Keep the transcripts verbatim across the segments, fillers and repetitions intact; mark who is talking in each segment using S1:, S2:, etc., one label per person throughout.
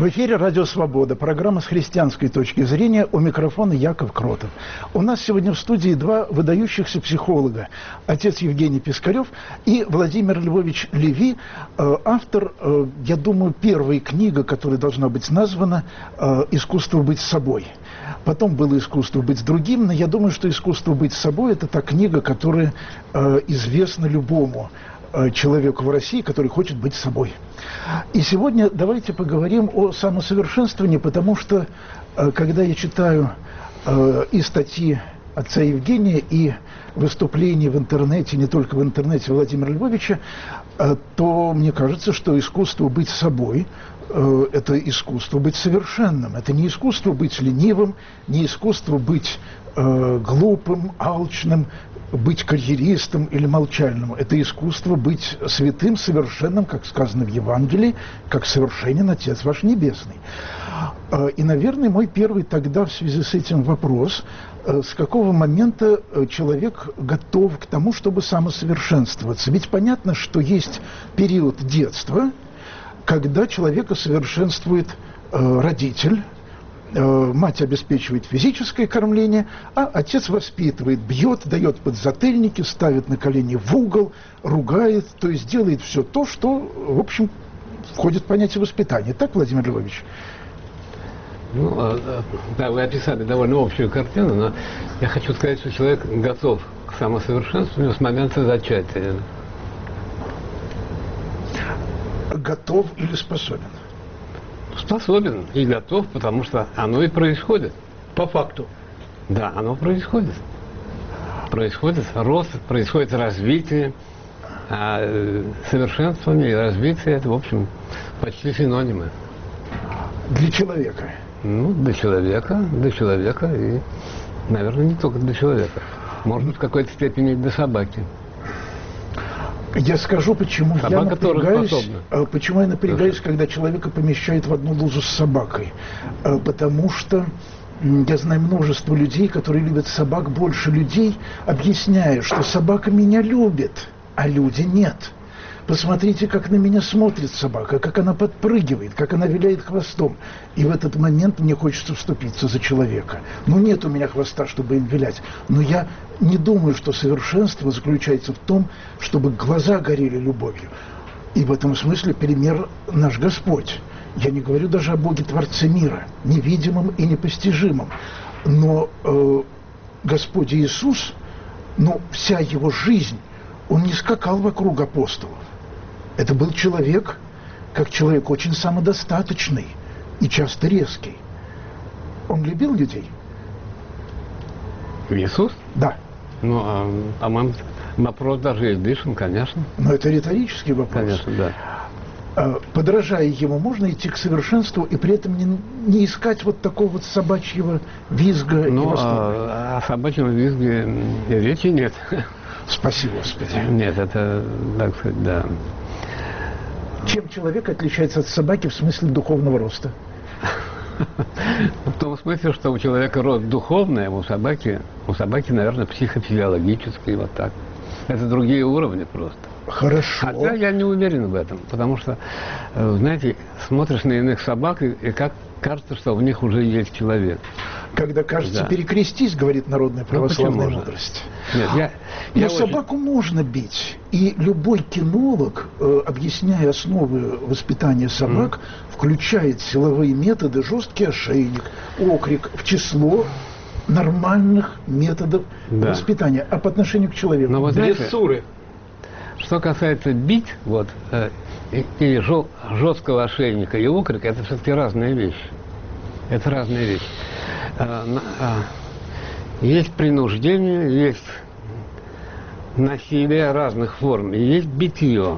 S1: В эфире «Радио Свобода», программа «С христианской точки зрения», у микрофона Яков Кротов. У нас сегодня в студии два выдающихся психолога. Отец Евгений Пискарев и Владимир Львович Леви, автор, я думаю, первой книги, которая должна быть названа «Искусство быть собой». Потом было «Искусство быть другим», но я думаю, что «Искусство быть собой» – это та книга, которая известна любому человеку в России, который хочет быть собой. И сегодня давайте поговорим о самосовершенствовании, потому что, когда я читаю и статьи отца Евгения, и выступления в интернете, не только в интернете Владимира Львовича, то мне кажется, что искусство быть собой – это искусство быть совершенным. Это не искусство быть ленивым, не искусство быть глупым, алчным, быть карьеристом или молчальным. Это искусство быть святым, совершенным, как сказано в Евангелии, как совершенен Отец ваш Небесный. И, наверное, мой первый тогда в связи с этим вопрос, с какого момента человек готов к тому, чтобы самосовершенствоваться? Ведь понятно, что есть период детства, когда человека совершенствует родитель, мать обеспечивает физическое кормление, а отец воспитывает, бьет, дает подзатыльники, ставит на колени в угол, ругает, то есть делает все то, что, в общем, входит в понятие воспитания. Так, Владимир Львович?
S2: Ну, да, вы описали довольно общую картину, но я хочу сказать, что человек готов к самосовершенствованию с момента зачатия.
S1: Готов или способен?
S2: Способен и готов, потому что оно и происходит.
S3: По факту.
S2: Да, оно происходит. Происходит рост, происходит развитие. А совершенствование и развитие – это, в общем, почти синонимы.
S1: Для человека?
S2: Ну, для человека, для человека и, наверное, не только для человека. Может быть, в какой-то степени и для собаки.
S1: Я скажу, почему
S2: Собака
S1: я напрягаюсь,
S2: способна.
S1: почему я напрягаюсь,
S2: Слушай.
S1: когда человека помещают в одну лужу с собакой. Потому что я знаю множество людей, которые любят собак больше людей, объясняя, что собака меня любит, а люди нет. Посмотрите, как на меня смотрит собака, как она подпрыгивает, как она виляет хвостом. И в этот момент мне хочется вступиться за человека. Ну, нет у меня хвоста, чтобы им вилять. Но я не думаю, что совершенство заключается в том, чтобы глаза горели любовью. И в этом смысле пример наш Господь. Я не говорю даже о Боге-творце мира, невидимом и непостижимом. Но э, Господь Иисус, ну, вся его жизнь, он не скакал вокруг апостолов. Это был человек, как человек очень самодостаточный и часто резкий. Он любил людей?
S2: Иисус?
S1: Да.
S2: Ну, а, по-моему, вопрос даже излишен, конечно.
S1: Но это риторический вопрос.
S2: Конечно, да.
S1: Подражая ему, можно идти к совершенству и при этом не, не искать вот такого вот собачьего визга
S2: ну,
S1: и восторга.
S2: А, о собачьем визге речи нет.
S1: Спасибо, Господи.
S2: Нет, это, так сказать, да.
S1: Чем человек отличается от собаки в смысле духовного роста?
S2: В том смысле, что у человека рост духовный, а у собаки, у собаки, наверное, психофизиологический, вот так. Это другие уровни просто.
S1: Хорошо.
S2: Хотя я не уверен в этом, потому что, знаете, смотришь на иных собак, и, и как кажется, что в них уже есть человек.
S1: Когда кажется,
S2: да.
S1: перекрестись, говорит народная православная
S2: ну,
S1: мудрость.
S2: Нет, я,
S1: Но
S2: я
S1: собаку
S2: очень... можно
S1: бить. И любой кинолог, э, объясняя основы воспитания собак, mm. включает силовые методы, жесткий ошейник, окрик в число нормальных методов да. воспитания. А по отношению к человеку?
S2: Но, вот, знаете,
S3: дрессуры.
S2: Что касается бить, вот, э, и, и жё, жесткого ошейника и окрика, это все-таки разные вещи. Это разные вещи. А, а, есть принуждение, есть насилие разных форм, и есть битье.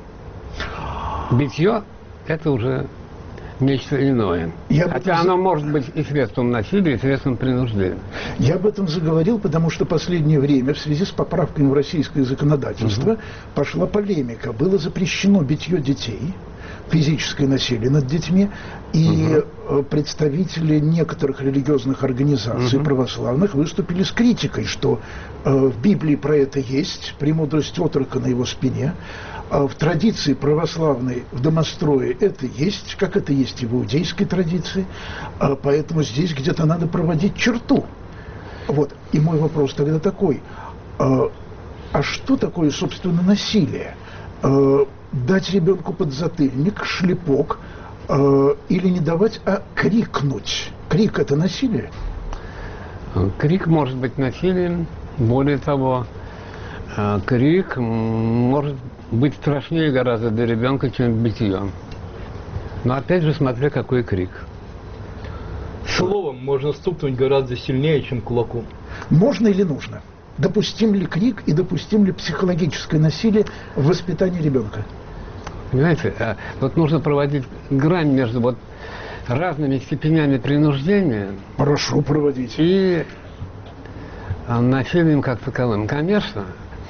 S2: Битье – это уже нечто иное. Я Хотя оно за... может быть и средством насилия, и средством принуждения.
S1: Я об этом заговорил, потому что в последнее время в связи с поправками в российское законодательство угу. пошла полемика. Было запрещено битье детей, физическое насилие над детьми, и э, представители некоторых религиозных организаций
S2: Мгм.
S1: православных выступили с критикой, что э, в Библии про это есть, премудрость отрока на его спине, а в традиции православной в домострое это есть, как это есть и в иудейской традиции, а поэтому здесь где-то надо проводить черту. Вот. И мой вопрос тогда такой, а, а что такое, собственно, насилие? А, дать ребенку подзатыльник, шлепок, а, или не давать, а крикнуть? Крик – это насилие?
S2: Крик может быть насилием, более того, э, крик м, может быть страшнее гораздо для ребенка, чем битье. Но опять же, смотря какой крик.
S3: Словом можно стукнуть гораздо сильнее, чем кулаком.
S1: Можно или нужно? Допустим ли крик и допустим ли психологическое насилие в воспитании ребенка?
S2: Понимаете, э, вот нужно проводить грань между вот разными степенями принуждения
S1: Прошу проводить.
S2: и э, насилием как таковым. Конечно,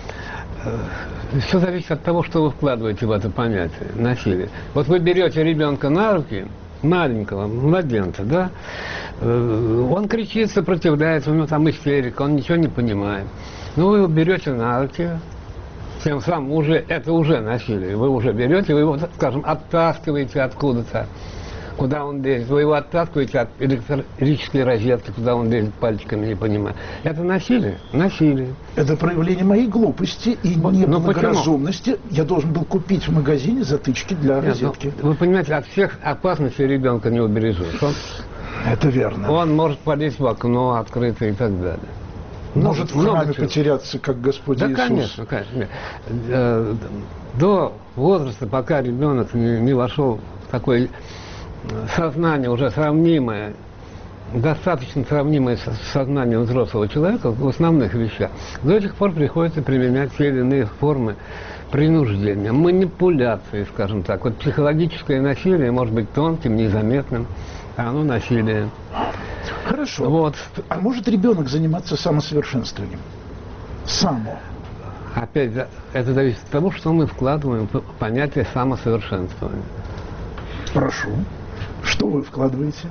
S2: все зависит от того, что вы вкладываете в это понятие насилие. Вот вы берете ребенка на руки, маленького, младенца, да, э, он кричит, сопротивляется, у него там истерика, он ничего не понимает. Ну, вы его берете на руки, тем самым уже, это уже насилие. Вы уже берете, вы его, скажем, оттаскиваете откуда-то, куда он лезет. Вы его оттаскиваете от электрической розетки, куда он лезет пальчиками, не понимая. Это насилие? Насилие.
S1: Это проявление моей глупости и
S2: Вот,
S1: неблагоразумности. Я должен был купить в магазине затычки для
S2: Нет,
S1: розетки.
S2: ну, вы понимаете, от всех опасностей ребенка не убережешь. Он,
S1: Это верно.
S2: он может полезть в окно открытое и так далее.
S1: Может в
S2: Много
S1: храме
S2: чего.
S1: потеряться, как Господь
S2: Да,
S1: Иисус.
S2: конечно, конечно. Э, До возраста, пока ребенок не, не вошел в такое сознание уже сравнимое, достаточно сравнимое с сознанием взрослого человека в основных вещах, до сих пор приходится применять те или иные формы принуждения, манипуляции, скажем так. Вот психологическое насилие может быть тонким, незаметным, а оно насилие.
S1: Хорошо.
S2: Вот.
S1: А может ребенок заниматься самосовершенствованием? Само.
S2: Опять же, это зависит от того, что мы вкладываем в понятие самосовершенствования.
S1: Прошу. Что вы вкладываете?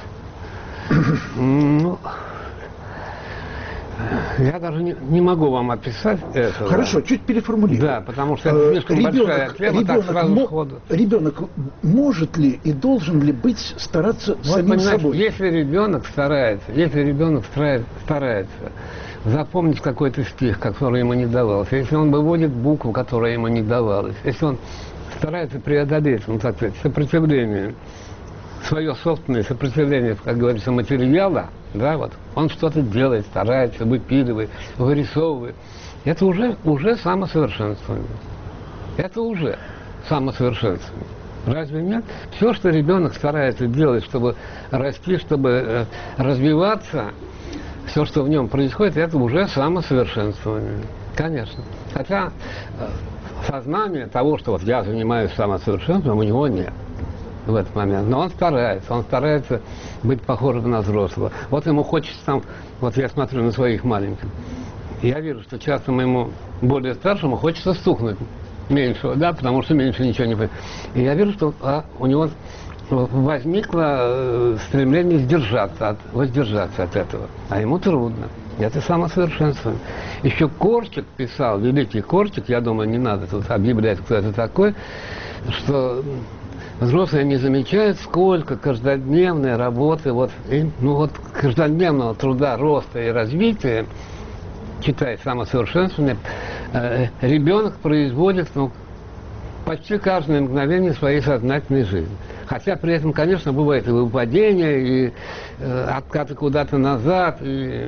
S2: Ну, я даже не, не могу вам описать это.
S1: Хорошо, чуть переформулирую.
S2: Да, потому что это слишком большая тема, так сразу
S1: мо-
S2: сходу.
S1: ребенок может ли и должен ли быть стараться
S2: Вот,
S1: самим
S2: понимаете,
S1: собой?
S2: если ребенок старается, если ребенок старается, старается запомнить какой-то стих, который ему не давался, если он выводит букву, которая ему не давалась, если он старается преодолеть, ну, так сказать, сопротивление, свое собственное сопротивление, как говорится, материала, да, вот, он что-то делает, старается, выпиливает, вырисовывает. Это уже, уже самосовершенствование. Это уже самосовершенствование. Разве нет? Все, что ребенок старается делать, чтобы расти, чтобы э, развиваться, все, что в нем происходит, это уже самосовершенствование. Конечно. Хотя э, сознание того, что вот я занимаюсь самосовершенствованием, у него нет в этот момент. Но он старается, он старается быть похожим на взрослого. Вот ему хочется там, вот я смотрю на своих маленьких, и я вижу, что часто моему более старшему хочется стукнуть меньшего, да, потому что меньше ничего не понимает. И я вижу, что а, у него возникло э, стремление сдержаться от, воздержаться от этого. А ему трудно. Это самосовершенствование. Еще Корчик писал, великий Корчик, я думаю, не надо тут объявлять, кто это такой, что взрослые не замечают, сколько каждодневной работы, вот, и, ну вот каждодневного труда, роста и развития, читая самосовершенствование, э, ребенок производит, ну, почти каждое мгновение своей сознательной жизни. Хотя при этом, конечно, бывает и выпадение, и э, откаты куда-то назад, и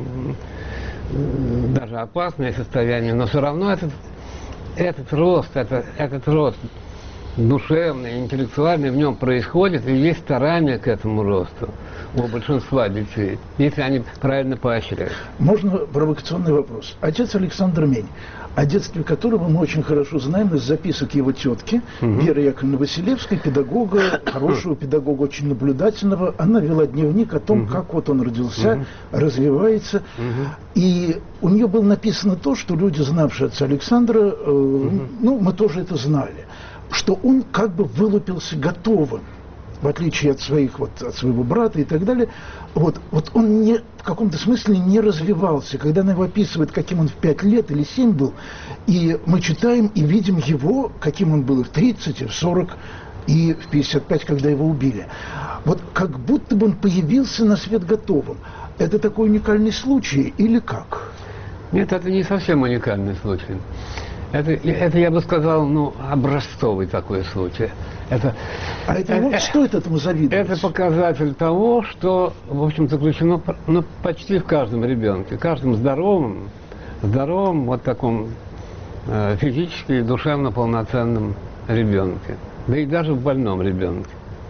S2: э, даже опасное состояние, но все равно этот, этот рост, это, этот рост душевный, интеллектуальный в нем происходит, и есть старание к этому росту у большинства детей, если они правильно поощряют.
S1: Можно провокационный вопрос? Отец Александр Мень, о детстве которого мы очень хорошо знаем из записок его тетки, угу. Веры Яковлевны Василевской, педагога, хорошего педагога, очень наблюдательного. Она вела дневник о том, угу. как вот он родился, угу. развивается. Угу. И у нее было написано то, что люди, знавшие отца Александра, э, угу. ну, мы тоже это знали, что он как бы вылупился готовым. в отличие от своих, вот, от своего брата и так далее, вот, вот он не, в каком-то смысле не развивался. Когда она его описывает, каким он в пять лет или семь был, и мы читаем и видим его, каким он был и в тридцать, и в сорок, и в пятьдесят пять, когда его убили. Вот как будто бы он появился на свет готовым. Это такой уникальный случай или как?
S2: Нет, это не совсем уникальный случай. Это, это я бы сказал, ну, образцовый такой случай. Это,
S1: а это, это стоит этому завидовать?
S2: Это показатель того, что, в общем, заключено ну, почти в каждом ребенке. Каждом здоровом, здоровом, вот таком э, физически и душевно полноценном ребенке. Да и даже в больном ребенке.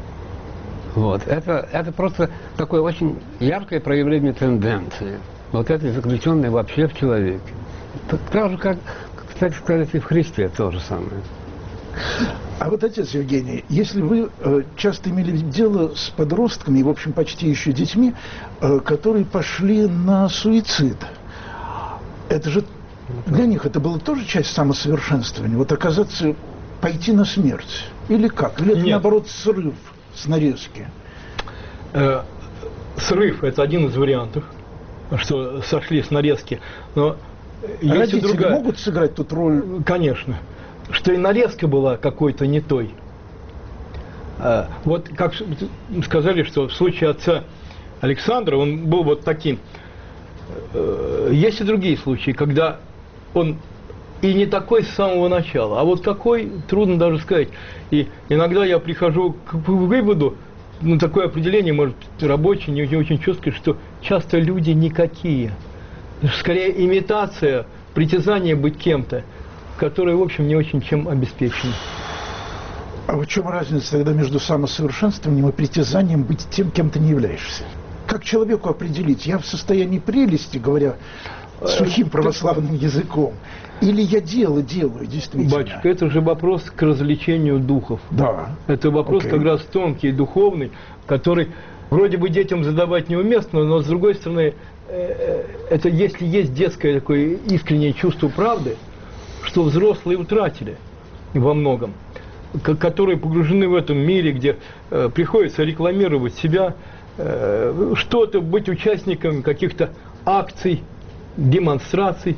S2: Вот. Это, это просто такое очень яркое проявление тенденции. Вот этой заключенной вообще в человеке. Так же, как, кстати сказать, и в Христе то же самое.
S1: А вот, отец Евгений, если вы э, часто имели дело с подростками, и, в общем, почти еще детьми, э, которые пошли на суицид, это же для них это была тоже часть самосовершенствования? Вот оказаться, пойти на смерть? Или как? Или это,
S3: Нет.
S1: наоборот, срыв с нарезки?
S3: Э, срыв – это один из вариантов, что сошли с нарезки. Но есть
S1: родители
S3: и другая.
S1: могут сыграть тут роль?
S3: Конечно. Что и нарезка была какой-то не той. А, вот как сказали, что в случае отца Александра он был вот таким. Есть и другие случаи, когда он и не такой с самого начала. А вот какой, трудно даже сказать. И иногда я прихожу к выводу, ну, такое определение, может, рабочее, не, не очень четкое, что часто люди никакие. Скорее, имитация, притязание быть кем-то, которые, в общем, не очень чем обеспечены.
S1: А в чем разница тогда между самосовершенствованием и притязанием быть тем, кем ты не являешься? Как человеку определить, я в состоянии прелести, говоря сухим православным языком, или я дело делаю, действительно?
S3: Батюшка, это же вопрос к развлечению духов.
S1: Да.
S3: Это вопрос
S1: Окей.
S3: как раз тонкий, духовный, который вроде бы детям задавать неуместно, но с другой стороны, это если есть детское такое искреннее чувство правды, что взрослые утратили во многом, которые погружены в этом мире, где э, приходится рекламировать себя, э, что-то, быть участником каких-то акций, демонстраций,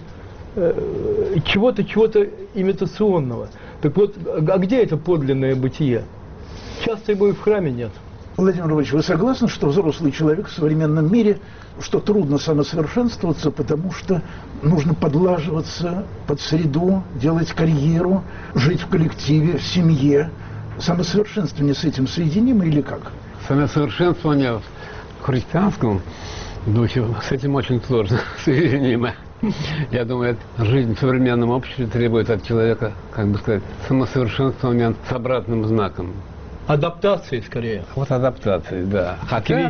S3: э, чего-то, чего-то имитационного. Так вот, а где это подлинное бытие? Часто его и в храме нет.
S1: Владимир Ильич, вы согласны, что взрослый человек в современном мире, что трудно самосовершенствоваться, потому что нужно подлаживаться под среду, делать карьеру, жить в коллективе, в семье? Самосовершенствование с этим соединимо или как?
S2: Самосовершенствование в христианском духе с этим очень сложно соединимо. Я думаю, жизнь в современном обществе требует от человека, как бы сказать, самосовершенствования с обратным знаком.
S3: Адаптации, скорее.
S2: Вот адаптации, да. Хотя,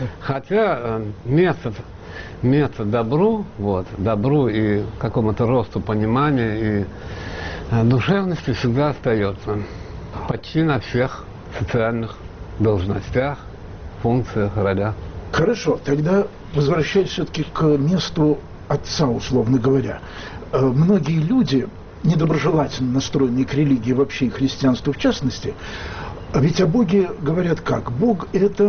S2: хотя место, место добру, вот, добру и какому-то росту понимания и душевности всегда остается. Почти на всех социальных должностях, функциях, ролях.
S1: Хорошо, тогда возвращаясь все-таки к месту отца, условно говоря. Многие люди, недоброжелательно настроенные к религии вообще и христианству в частности, ведь о Боге говорят как? Бог – это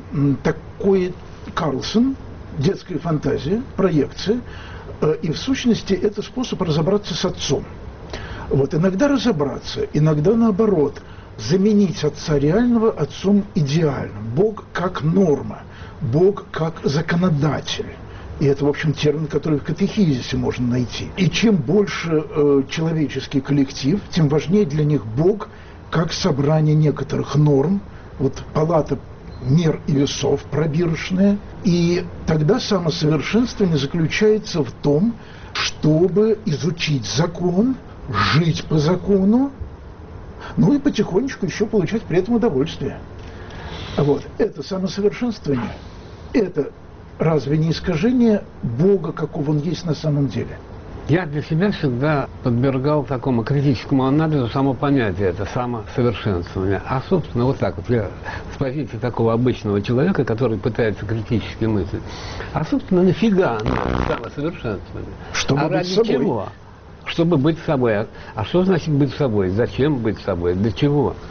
S1: такой Карлсон, детская фантазия, проекция, и в сущности это способ разобраться с отцом. Вот иногда разобраться, иногда наоборот, заменить отца реального отцом идеальным. Бог как норма, Бог как законодатель. И это, в общем, термин, который в катехизисе можно найти. И чем больше э, человеческий коллектив, тем важнее для них Бог как собрание некоторых норм, вот палата мер и весов пробирочная. И тогда самосовершенствование заключается в том, чтобы изучить закон, жить по закону, ну и потихонечку еще получать при этом удовольствие. Вот. Это самосовершенствование. Это разве не искажение Бога, каков он есть на самом деле?
S2: Я для себя всегда подвергал такому критическому анализу само понятие, это самосовершенствование. А, собственно, вот так вот, я с позиции такого обычного человека, который пытается критически мыслить. А, собственно, нафига самосовершенствование?
S1: Чтобы
S2: а
S1: быть
S2: ради
S1: собой.
S2: чего? Чтобы быть собой. А что значит быть собой? Зачем быть собой? Для чего?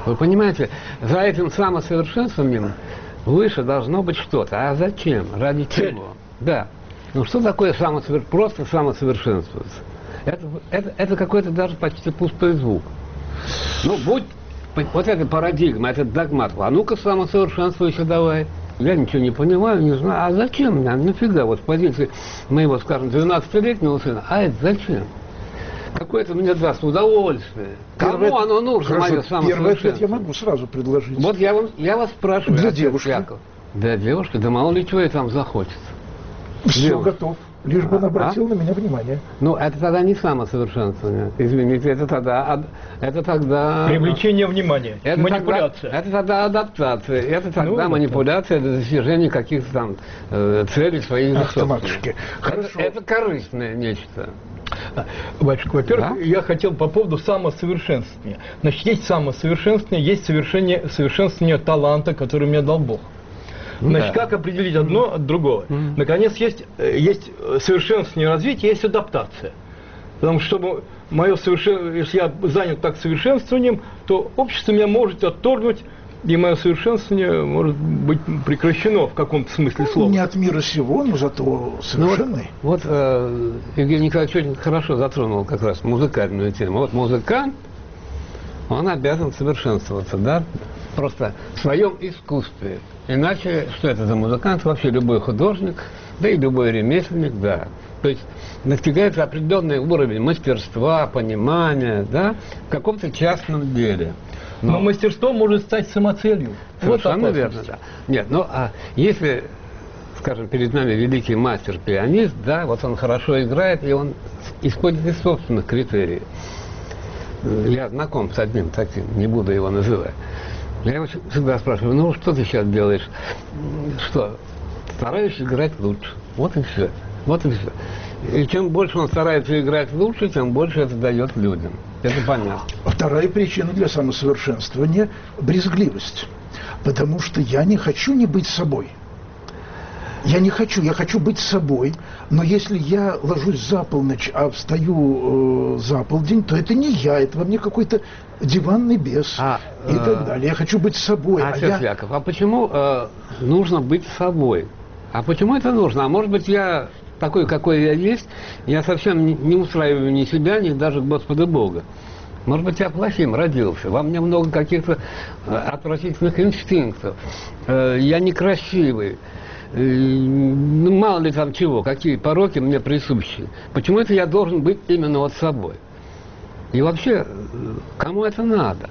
S2: Вы понимаете, за этим самосовершенствованием выше должно быть что-то. А зачем? Ради чего? Да. Ну что такое самосовер... просто самосовершенствоваться? Это, это, это какой-то даже почти пустой звук. Ну, будь вот эта парадигма, этот догмат, а ну-ка самосовершенствуйся давай. Я ничего не понимаю, не знаю. А зачем мне? Нафига? Вот в позиции моего, скажем, двенадцатилетнего сына. А это зачем? Какое-то мне даст удовольствие. Кому
S1: Первый,
S2: оно нужно, мое самосовершенствование?
S1: Первый ответ я могу сразу предложить.
S2: Вот я, вам, я вас спрашиваю.
S1: Для девушки.
S2: Яков. Для девушки? Да мало ли чего ей там захочется.
S1: Все
S2: Девушка.
S1: готов. Лишь бы он обратил
S2: а?
S1: на меня внимание.
S2: Ну, это тогда не самосовершенствование. Извините, это тогда... Это тогда...
S3: Привлечение внимания,
S2: это
S3: манипуляция.
S2: Тогда, это тогда адаптация. Это тогда
S3: ну,
S2: манипуляция для достижения каких-то там э, целей своих.
S1: Ах ты, матушки.
S2: Хорошо. Это, это корыстное нечто.
S3: Батюшка, во-первых,
S2: да?
S3: я хотел по поводу самосовершенствования. Значит, есть самосовершенствование, есть совершение, совершенствование таланта, который мне дал Бог. Значит,
S2: да.
S3: как определить одно от другого? Mm-hmm. Наконец, есть, есть совершенствование развития, есть адаптация. Потому что, чтобы мое совершен... если я занят так совершенствованием, то общество меня может отторгнуть, и мое совершенствование может быть прекращено в каком-то смысле слова.
S1: Не от мира сего, но зато совершенный.
S2: Ну, вот вот э, Евгений Николаевич очень хорошо затронул как раз музыкальную тему. Вот музыкант, он обязан совершенствоваться, да, просто в своем искусстве. Иначе, что это за музыкант? Вообще любой художник, да и любой ремесленник, да. То есть достигается определенный уровень мастерства, понимания, да, в каком-то частном деле.
S3: Но, Но мастерство может стать самоцелью.
S2: Совершенно вот верно, да. Нет, ну а если, скажем, перед нами великий мастер-пианист, да, вот он хорошо играет, и он исходит из собственных критериев. Я знаком с одним таким, не буду его называть. Я его всегда спрашиваю, ну что ты сейчас делаешь? Что? Стараюсь играть лучше. Вот и все. Вот и все. И чем больше он старается играть лучше, тем больше это дает людям. Это понятно.
S1: Вторая причина для самосовершенствования – брезгливость. Потому что я не хочу не быть собой. Я не хочу, я хочу быть собой, но если я ложусь за полночь, а встаю э, за полдень, то это не я, это во мне какой-то диванный бес а, и э, так далее. Я хочу быть собой.
S2: А, а, я... Яков, а почему э, нужно быть собой? А почему это нужно? А может быть, я такой, какой я есть, я совсем не, не устраиваю ни себя, ни даже Господа Бога. Может быть, я плохим родился, во мне много каких-то э, отвратительных инстинктов, э, я некрасивый. Ну, мало ли там чего, какие пороки мне присущи. Почему это я должен быть именно вот собой? И вообще, кому это надо?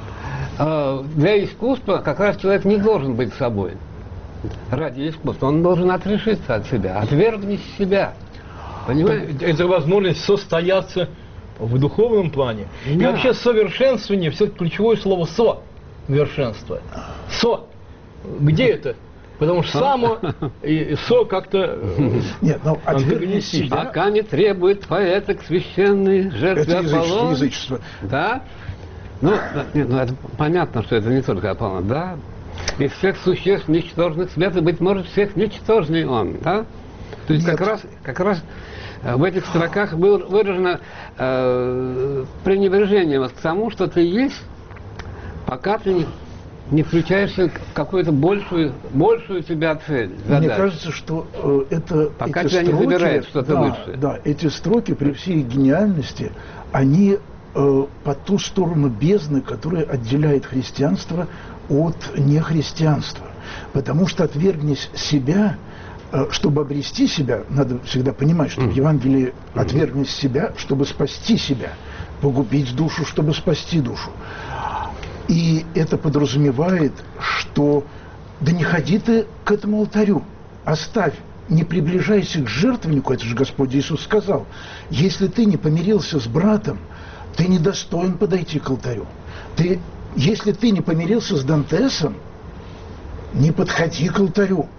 S2: Для искусства как раз человек не должен быть собой. Ради искусства. Он должен отрешиться от себя, отвергнуть себя. Понимаете?
S3: Это возможность состояться в духовном плане. Да. И вообще совершенствование, все-таки ключевое слово «со-вершенство». «Со». Где это? Потому что само и со как-то
S1: нет, но антагонистично.
S2: Пока не требует поэток священной жертвы Аполлона.
S1: Язычество.
S2: Да? Ну, нет, ну, это понятно, что это не только Аполлон, да? Из всех существ ничтожных света, быть может, всех ничтожней он, да? То есть как раз, как раз в этих строках было выражено э, пренебрежение к тому, что ты есть, пока ты не... не включаешься в какую-то большую, большую тебя цель, задачу.
S1: Мне кажется, что э, это
S2: пока
S1: эти
S2: тебя
S1: строки,
S2: не забирает что-то
S1: да,
S2: высшее.
S1: Да, эти строки при всей их гениальности, они э, по ту сторону бездны, которая отделяет христианство от нехристианства. Потому что отвергнись себя, э, чтобы обрести себя, надо всегда понимать, что mm. в Евангелии отвергнись себя, чтобы спасти себя, погубить душу, чтобы спасти душу. И это подразумевает, что да не ходи ты к этому алтарю, оставь, не приближайся к жертвеннику, это же Господь Иисус сказал. Если ты не помирился с братом, ты недостоин подойти к алтарю. Ты, если ты не помирился с Дантесом, не подходи к алтарю.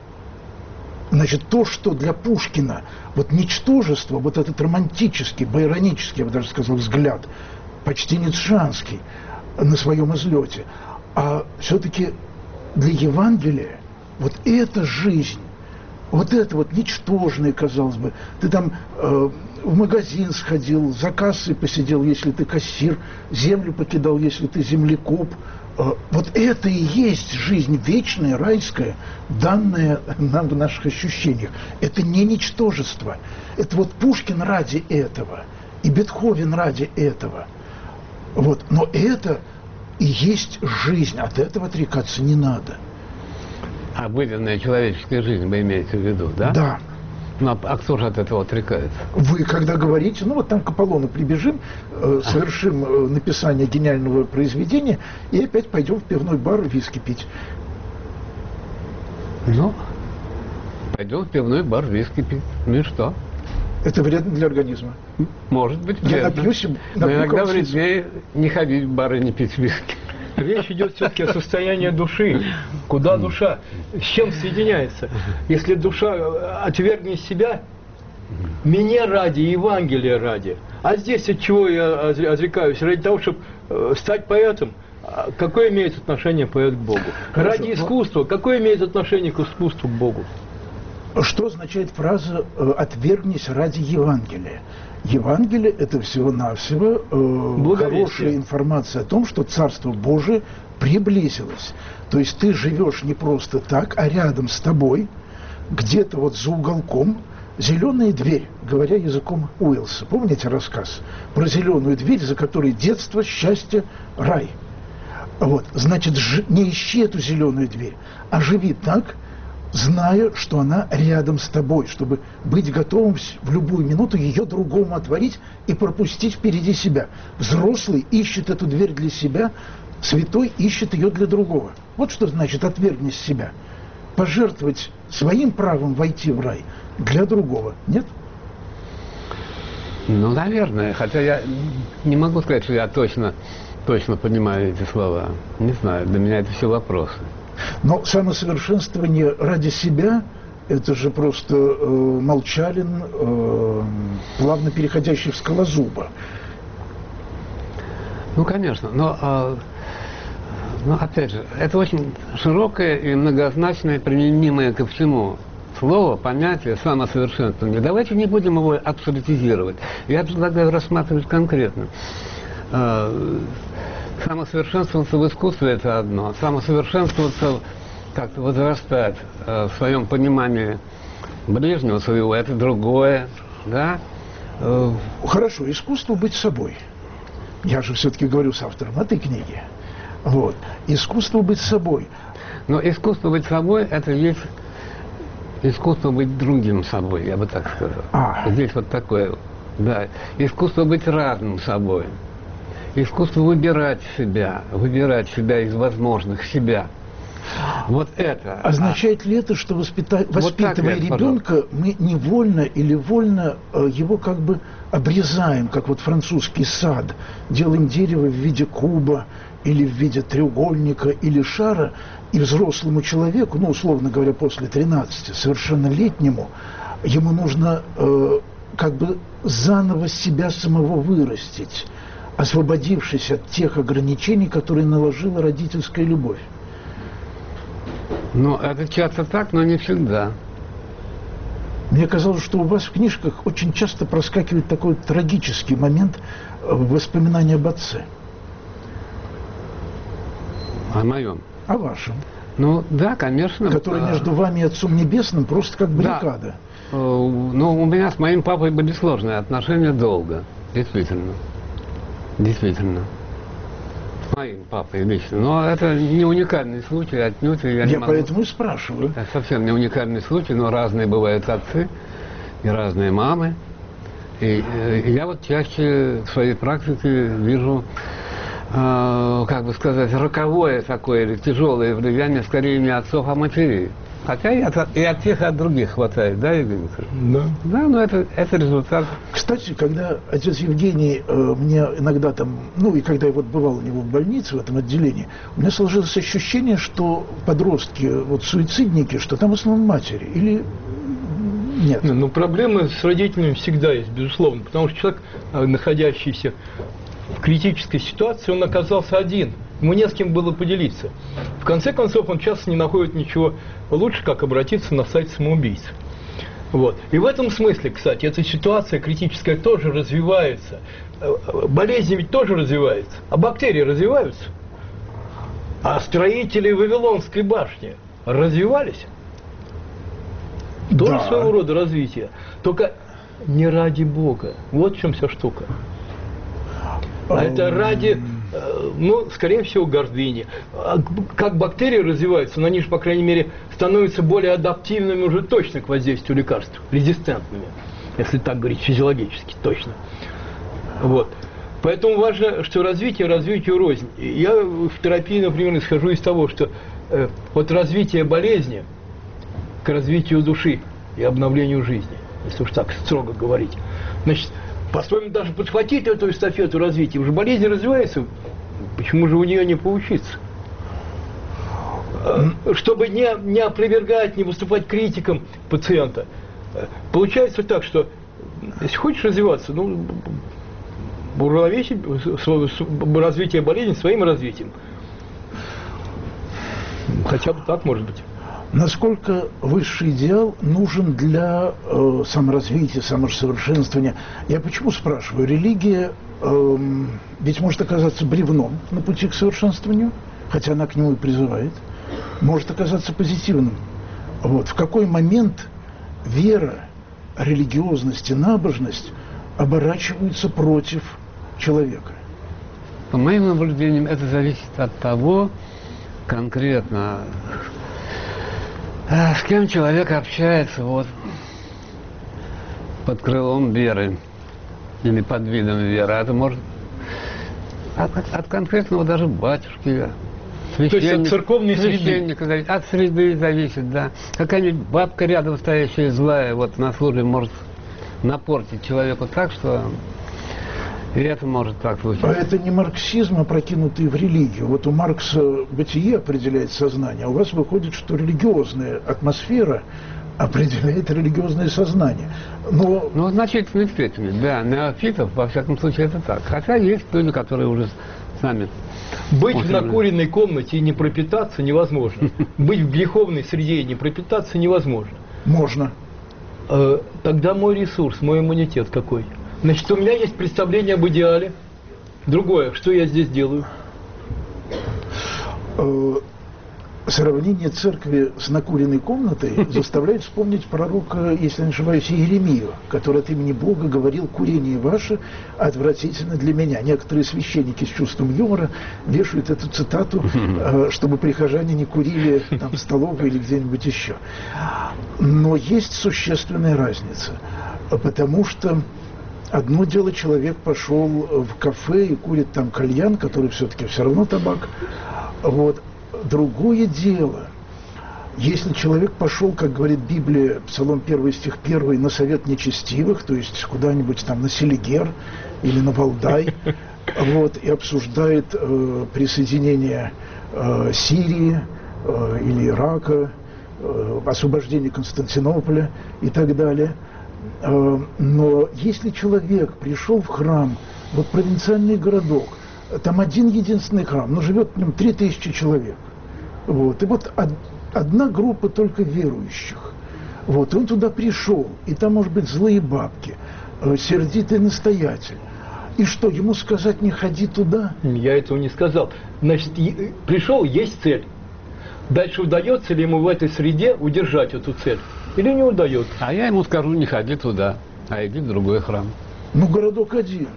S1: Значит, то, что для Пушкина вот ничтожество, вот этот романтический, байронический, я бы даже сказал, взгляд, почти ницшанский, на своем излете. А все-таки для Евангелия вот эта жизнь, Вот это вот ничтожное, казалось бы. Ты там э, в магазин сходил, за кассой посидел, если ты кассир, землю покидал, если ты землекоп. Э, вот это и есть жизнь вечная, райская, данная нам в наших ощущениях. Это не ничтожество. Это вот Пушкин ради этого, и Бетховен ради этого. Вот. Но это и есть жизнь. От этого отрекаться не надо.
S2: Обыденная человеческая жизнь вы имеете в виду, да?
S1: Да.
S2: Ну, а кто же от этого отрекается?
S1: Вы, когда говорите, ну вот там к Аполлону прибежим, э, совершим э, написание гениального произведения и опять пойдем в пивной бар виски пить.
S2: Ну, пойдем в пивной бар виски пить. Ну и что?
S1: Это вредно для организма.
S2: Может быть,
S1: Я
S2: вредно.
S1: напьюсь,
S2: Но
S1: напью
S2: иногда
S1: кого-то.
S2: вреднее не ходить в бары, не пить виски.
S3: Речь идет все-таки о состоянии души. Куда душа? С чем соединяется? Если душа отвергнет себя, меня ради, Евангелия ради. А здесь от чего я отрекаюсь? Ради того, чтобы стать поэтом. Какое имеет отношение поэт к Богу?
S1: Хорошо.
S3: Ради искусства. Какое имеет отношение к искусству к Богу?
S1: Что означает фраза «отвергнись ради Евангелия»? Евангелие – это всего-навсего э, хорошая информация о том, что Царство Божие приблизилось. То есть ты живешь не просто так, а рядом с тобой, где-то вот за уголком, зеленая дверь, говоря языком Уэллса. Помните рассказ про зеленую дверь, за которой детство, счастье, рай? Вот. Значит, ж, не ищи эту зеленую дверь, а живи так, зная, что она рядом с тобой, чтобы быть готовым в любую минуту ее другому отворить и пропустить впереди себя. Взрослый ищет эту дверь для себя, святой ищет ее для другого. Вот что значит отвергнись себя. Пожертвовать своим правом войти в рай для другого. Нет?
S2: Ну, наверное. Хотя я не могу сказать, что я точно, точно понимаю эти слова. Не знаю, для меня это все вопросы.
S1: Но самосовершенствование ради себя – это же просто э, Молчалин, э, плавно переходящий в Скалозуба.
S2: Ну, конечно. Но, э, но, опять же, это очень широкое и многозначное, применимое ко всему слово, понятие самосовершенствования. Давайте не будем его абсолютизировать. Я предлагаю рассматривать конкретно. Э, Самосовершенствоваться в искусстве – это одно. Самосовершенствоваться, как-то возрастать э, в своем понимании ближнего своего – это другое. Да? Э,
S1: Хорошо, искусство быть собой. Я же все-таки говорю с автором этой книги. Вот. Искусство быть собой.
S2: Но искусство быть собой – это есть искусство быть другим собой, я бы так сказал.
S1: А.
S2: Здесь вот такое. Да. Искусство быть разным собой. Искусство выбирать себя, выбирать себя из возможных себя. Вот это.
S1: Означает ли это, что воспита...
S2: Вот
S1: воспитывая
S2: так,
S1: ребенка, мы невольно или вольно его как бы обрезаем, как вот французский сад, делаем дерево в виде куба или в виде треугольника или шара, и взрослому человеку, ну, условно говоря, после тринадцати, совершеннолетнему, ему нужно э, как бы заново себя самого вырастить, освободившись от тех ограничений, которые наложила родительская любовь.
S2: Ну, это часто так, но не всегда.
S1: Мне казалось, что у вас в книжках очень часто проскакивает такой трагический момент воспоминания об отце.
S2: О моем?
S1: О вашем.
S2: Ну, да, конечно.
S1: Который
S2: а...
S1: между вами и Отцом Небесным просто как баррикада.
S2: Да. Ну, у меня с моим папой были сложные отношения долго. Действительно. Действительно. С моим папой лично. Но это не уникальный случай, отнюдь. Я,
S1: я
S2: не могу...
S1: поэтому и спрашиваю.
S2: Это совсем не уникальный случай, но разные бывают отцы и разные мамы. И, и я вот чаще в своей практике вижу, э, как бы сказать, роковое такое или тяжелое влияние скорее не отцов, а матерей. Хотя и от, и от тех, и от других хватает, да, Игорь Викторович?
S3: Да.
S2: Да, но это, это результат.
S1: Кстати, когда отец Евгений э, мне иногда там, ну и когда я вот бывал у него в больнице, в этом отделении, у меня сложилось ощущение, что подростки, вот суицидники, что там в основном матери, или нет?
S3: Ну, проблемы с родителями всегда есть, безусловно, потому что человек, находящийся в критической ситуации, он оказался один. ему не с кем было поделиться. В конце концов, он часто не находит ничего лучше, как обратиться на сайт самоубийц. Вот. И в этом смысле, кстати, эта ситуация критическая тоже развивается. Болезни ведь тоже развиваются, а бактерии развиваются. А строители Вавилонской башни развивались. Тоже
S1: Да.
S3: своего рода развитие. Только не ради Бога. Вот в чем вся штука. А это ради, э, ну, скорее всего, гордыни. А как бактерии развиваются, но они же, по крайней мере, становятся более адаптивными уже точно к воздействию лекарств, резистентными, если так говорить физиологически, точно. Вот. Поэтому важно, что развитие развитию рознь. И я в терапии, например, исхожу из того, что э, от развития болезни к развитию души и обновлению жизни, если уж так строго говорить. Значит, по-своему даже подхватить эту эстафету развития. Уже болезнь развивается, почему же у нее не поучиться? Чтобы не, не опровергать, не выступать критиком пациента. Получается так, что если хочешь развиваться, ну, уравновесить развитие болезни своим развитием. Хотя бы так, может быть.
S1: Насколько высший идеал нужен для э, саморазвития, самосовершенствования? Я почему спрашиваю? Религия э, ведь может оказаться бревном на пути к совершенствованию, хотя она к нему и призывает, может оказаться позитивным. Вот. В какой момент вера, религиозность и набожность оборачиваются против человека?
S2: По моим наблюдениям, это зависит от того, конкретно, с кем человек общается вот под крылом веры или под видом веры. Это может от, от конкретного даже батюшки, священника,
S3: То есть от церковной
S2: священника зависит, от среды зависит, да. Какая-нибудь бабка рядом стоящая злая вот на службе может напортить человеку так, что и это может так случиться.
S1: А это не марксизм, опрокинутый в религию. Вот у Маркса бытие определяет сознание, а у вас выходит, что религиозная атмосфера определяет религиозное сознание. Но...
S2: Ну, в значительной степени, да, неофитов, во всяком случае, это так. Хотя есть люди, которые уже сами...
S3: Быть в накуренной комнате и не пропитаться невозможно. Быть в греховной среде и не пропитаться невозможно.
S1: Можно.
S3: Тогда мой ресурс, мой иммунитет какой? Значит, у меня есть представление об идеале. Другое, что я здесь делаю?
S1: Сравнение церкви с накуренной комнатой заставляет вспомнить пророка, если не ошибаюсь, Иеремию, который от имени Бога говорил: «Курение ваше отвратительно для меня». Некоторые священники с чувством юмора вешают эту цитату, чтобы прихожане не курили там, в столовой или где-нибудь еще. Но есть существенная разница, потому что одно дело, человек пошел в кафе и курит там кальян, который все-таки все равно табак. Вот. Другое дело, если человек пошел, как говорит Библия, Псалом первый, стих первый, на совет нечестивых, то есть куда-нибудь там на Селигер или на Валдай, вот, и обсуждает э, присоединение э, Сирии э, или Ирака, э, освобождение Константинополя и так далее. Э, но если человек пришел в храм, вот провинциальный городок, там один единственный храм, но живет в нем три тысячи человек. Вот. И вот од, одна группа только верующих. Вот. И он туда пришел, и там, может быть, злые бабки, э, сердитый настоятель. И что, ему сказать: не ходи туда?
S3: Я этого не сказал. Значит, пришел, есть цель. Дальше удается ли ему в этой среде удержать эту цель? Или не удается?
S2: А я ему скажу: не ходи туда, а иди в другой храм.
S1: Ну, городок один.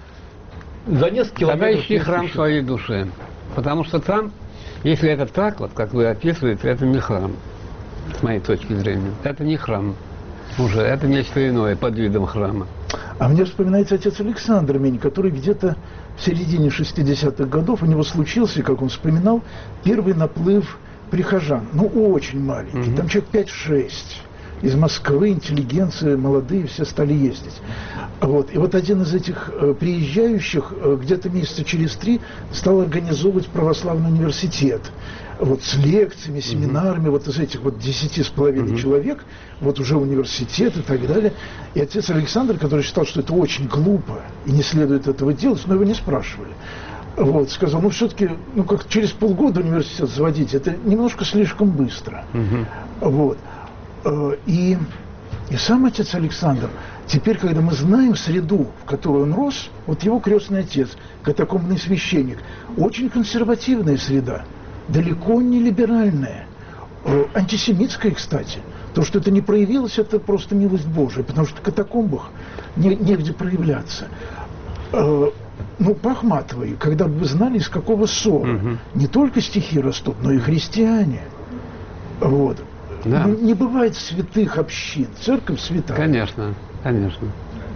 S3: За несколько километров.
S2: Тогда ищи храм своей души. Потому что там, если это так, вот как вы описываете, это не храм, с моей точки зрения. Это не храм уже, это нечто иное под видом храма.
S1: А мне вспоминается отец Александр Мень, который где-то в середине шестидесятых годов у него случился, как он вспоминал, первый наплыв прихожан. Ну, очень маленький, угу. Там человек пять-шесть. Из Москвы, интеллигенция, молодые, все стали ездить. Вот. И вот один из этих э, приезжающих э, где-то месяца через три стал организовывать православный университет. Вот, с лекциями, семинарами, mm-hmm. вот из этих вот десяти с половиной mm-hmm. человек, вот уже университет и так далее. И отец Александр, который считал, что это очень глупо и не следует этого делать, но его не спрашивали. Вот, сказал, ну все-таки, ну как через полгода университет заводить, это немножко слишком быстро. Угу. Вот. И, и сам отец Александр, теперь, когда мы знаем среду, в которой он рос, вот его крестный отец, катакомбный священник, очень консервативная среда, далеко не либеральная, антисемитская, кстати. То, что это не проявилось, это просто милость Божия, потому что в катакомбах не, негде проявляться. Ну, по Ахматовой, когда бы вы знали, из какого ссора угу. не только стихи растут, но и христиане. Вот. Да. Ну, не бывает святых общин, церковь святая.
S2: Конечно, конечно.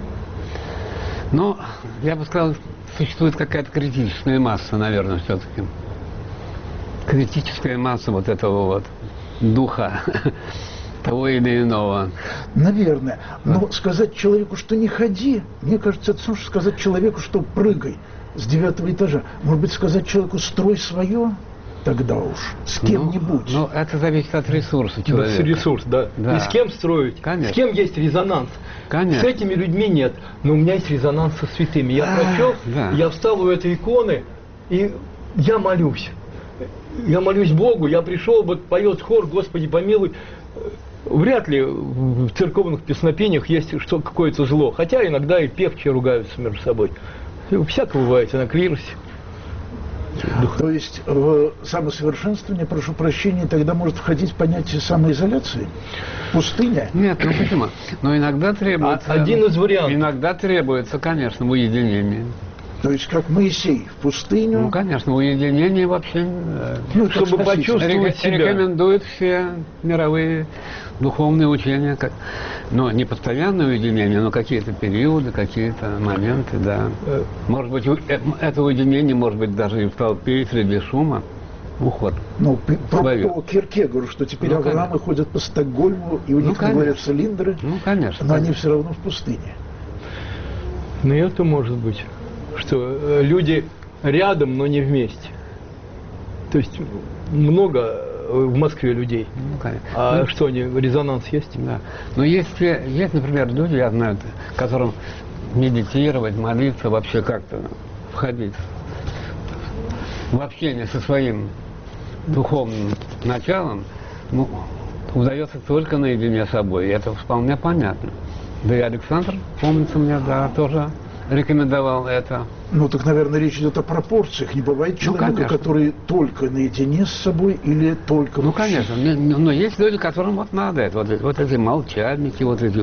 S2: Но, я бы сказал, существует какая-то критическая масса, наверное, все-таки. Критическая масса вот этого вот духа того или иного.
S1: Наверное. Но да. сказать человеку, что не ходи, мне кажется, это что сказать человеку, что прыгай с девятого этажа. Может быть, сказать человеку, строй свое, тогда уж с кем-нибудь.
S2: Ну, ну, это зависит от ресурса человека.
S3: Да, ресурс, да. да. И с кем строить?
S2: Конечно.
S3: С кем есть резонанс? Конечно. С этими людьми нет, но у меня есть резонанс со святыми. Я прочел, да. я встал у этой иконы, и я молюсь. Я молюсь Богу, я пришел, вот поет хор, Господи помилуй. Вряд ли в церковных песнопениях есть что, какое-то зло. Хотя иногда и певчие ругаются между собой. Всякое бывает на клиросе.
S1: То есть в самосовершенствование, прошу прощения, тогда может входить понятие самоизоляции? Пустыня?
S2: Нет, ну почему? Но иногда требуется...
S3: А, один из вариантов.
S2: Иногда требуется, конечно, уединение.
S1: То есть как Моисей в пустыню?
S2: Ну, конечно, уединение вообще...
S3: Ну, чтобы почувствовать себя.
S2: Рекомендуют все мировые духовные учения. Но не постоянное уединение, но какие-то периоды, какие-то моменты, да. Может быть, это уединение, может быть, даже и в толпе, и среди шума. Уход.
S1: Ну, про, по Киркегору, что теперь ну, Авраамы конечно. ходят по Стокгольму, и у них, ну, говорят, цилиндры,
S2: ну, конечно,
S1: но
S2: конечно.
S1: они все равно в пустыне.
S3: Ну, это может быть. Что люди рядом, но не вместе. То есть много в Москве людей. Ну, а ну, что, они, резонанс есть?
S2: Да. Но есть, есть, например, люди, я знаю, которым медитировать, молиться, вообще как-то входить в общение со своим духовным началом, ну, удается только наедине с собой. И это вполне понятно. Да и Александр, помнится мне, да, тоже рекомендовал это.
S1: Ну, так, наверное, речь идет о пропорциях. Не бывает человека, ну, который только наедине с собой или только...
S2: Ну, конечно. Но, но есть люди, которым вот надо это. Вот, вот эти молчальники, вот эти...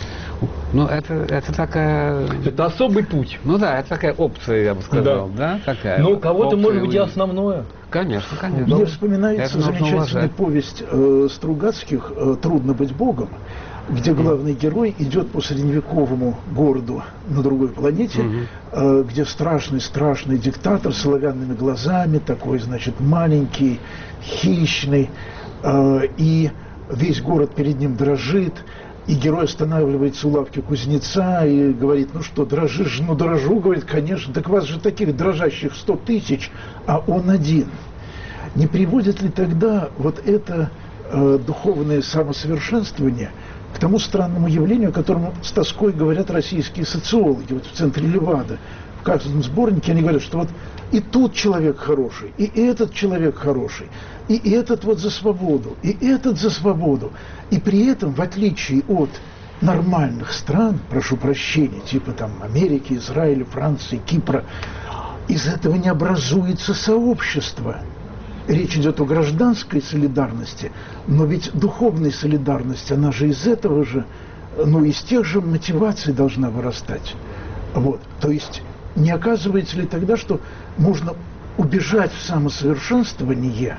S2: Ну, это, это такая...
S3: Это особый путь.
S2: Ну да, это такая опция, я бы сказал. Да, да такая.
S3: Но у кого-то, может быть, и основное.
S2: Конечно, конечно.
S1: Мне вспоминается замечательная повесть э, Стругацких э, «Трудно быть Богом», где главный герой идет по средневековому городу на другой планете, угу. э, где страшный-страшный диктатор с оловянными глазами, такой, значит, маленький, хищный, э, и весь город перед ним дрожит, и герой останавливается у лавки кузнеца и говорит, ну что, дрожишь? Ну, дрожу, говорит, конечно, так вас же таких дрожащих сто тысяч, а он один. Не приводит ли тогда вот это э, духовное самосовершенствование к тому странному явлению, о котором с тоской говорят российские социологи, вот в центре Левада, в каждом сборнике они говорят, что вот и тут человек хороший, и этот человек хороший, и этот вот за свободу, и этот за свободу. И при этом, в отличие от нормальных стран, прошу прощения, типа там Америки, Израиля, Франции, Кипра, из этого не образуется сообщество. Речь идет о гражданской солидарности, но ведь духовная солидарность, она же из этого же, ну, из тех же мотиваций должна вырастать. Вот. То есть не оказывается ли тогда, что можно убежать в самосовершенствование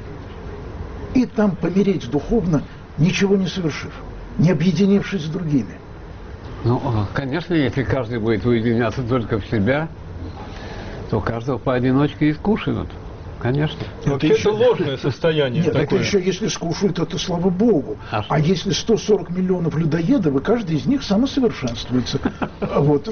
S1: и там помереть духовно, ничего не совершив, не объединившись с другими?
S2: Ну, конечно, если каждый будет уединяться только в себя, то каждого поодиночке и скушают. Конечно.
S3: Это вообще еще... это ложное состояние.
S1: Нет,
S3: такое.
S1: Это еще если скушают, это слава Богу. А, а если сто сорок миллионов людоедов, и каждый из них самосовершенствуется. Вот.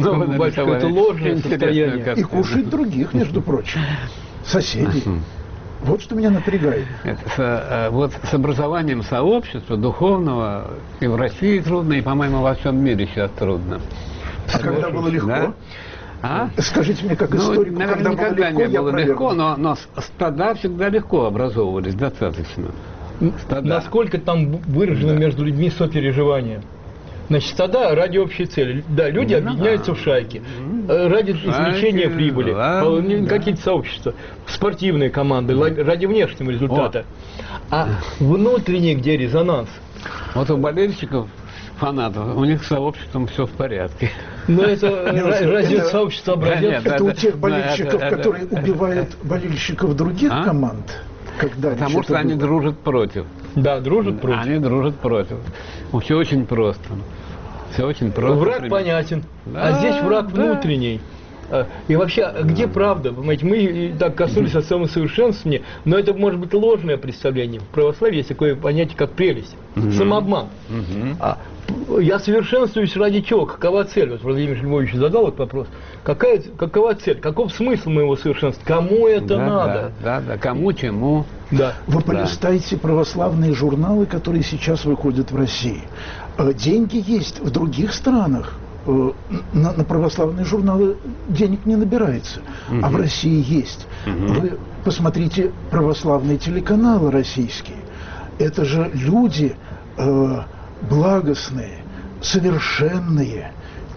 S3: Это ложное состояние.
S1: И кушает других, между прочим. Соседей. Вот что меня напрягает.
S2: Это, вот с образованием сообщества духовного и в России трудно, и, по-моему, во всем мире сейчас трудно.
S1: А когда было легко?
S2: Да? А?
S1: Скажите мне, как
S2: Ну,
S1: историку,
S2: наверное,
S1: когда было
S2: никогда
S1: легко,
S2: не
S1: я
S2: было
S1: проверну.
S2: легко, но, но стада всегда легко образовывались, достаточно. Стада.
S3: Насколько там выражено
S2: Да.
S3: между людьми сопереживание? Значит, стада ради общей цели. Да, люди
S2: Ну,
S3: объединяются
S2: да.
S3: в шайки. э, Ради
S2: Шайки,
S3: извлечения прибыли.
S2: да,
S3: А не
S2: да.
S3: какие-то сообщества. Спортивные команды. ла- Ради внешнего результата. А внутренний где резонанс?
S2: Вот у болельщиков, фанатов, у них с сообществом все в порядке.
S3: Но это ра- разве
S1: это-
S3: сообщество
S2: Да нет,
S3: образец?
S2: да.
S1: Это у тех болельщиков,
S2: это- это-
S1: которые убивают болельщиков других
S2: А?
S1: команд. Когда
S2: Потому
S1: это
S2: что они
S1: было?
S2: дружат против.
S3: Да, дружат против.
S2: Они дружат против. Все очень просто. Все очень просто.
S3: Враг
S2: примерно.
S3: понятен,
S2: Да,
S3: а здесь враг
S2: да.
S3: внутренний. А, И вообще, а где правда? Понимаете, мы и так коснулись о самосовершенствовании, но это может быть ложное представление. В православии есть такое понятие, как прелесть, самообман.
S2: Мгм.
S3: А, я совершенствуюсь ради чего? Какова цель? Вот Владимир Львович задал этот вопрос. Какая, какова цель? Каков смысл моего совершенства? Кому это
S2: Да,
S3: надо?
S2: Да, да, да. Кому, чему.
S3: Да.
S1: Вы полистайте православные журналы, которые сейчас выходят в России. Э, Деньги есть в других странах. Э, На, на православные журналы денег не набирается, а в России есть. Вы посмотрите православные телеканалы российские. Это же люди э, благостные, совершенные,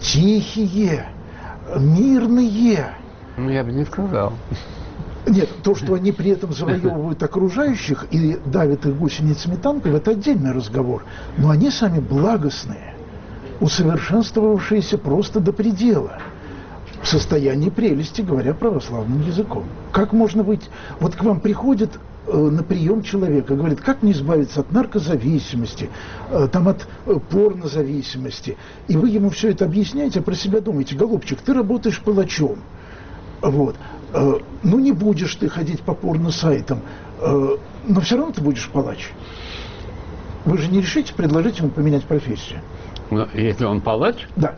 S1: тихие, мирные.
S2: Ну, я бы не сказал.
S1: Нет, то, что они при этом завоевывают окружающих и давят их гусеницами танков, это отдельный разговор. Но они сами благостные, усовершенствовавшиеся просто до предела, в состоянии прелести, говоря православным языком. Как можно быть... Вот к вам приходит э, на прием человека, говорит, как мне избавиться от наркозависимости, э, там, от э, порнозависимости. И вы ему все это объясняете, а про себя думаете, голубчик, ты работаешь палачом. Вот. Э, ну, не будешь ты ходить по порно-сайтам, э, но все равно ты будешь палач. Вы же не решите предложить ему поменять профессию?
S2: Но если он палач,
S1: Да.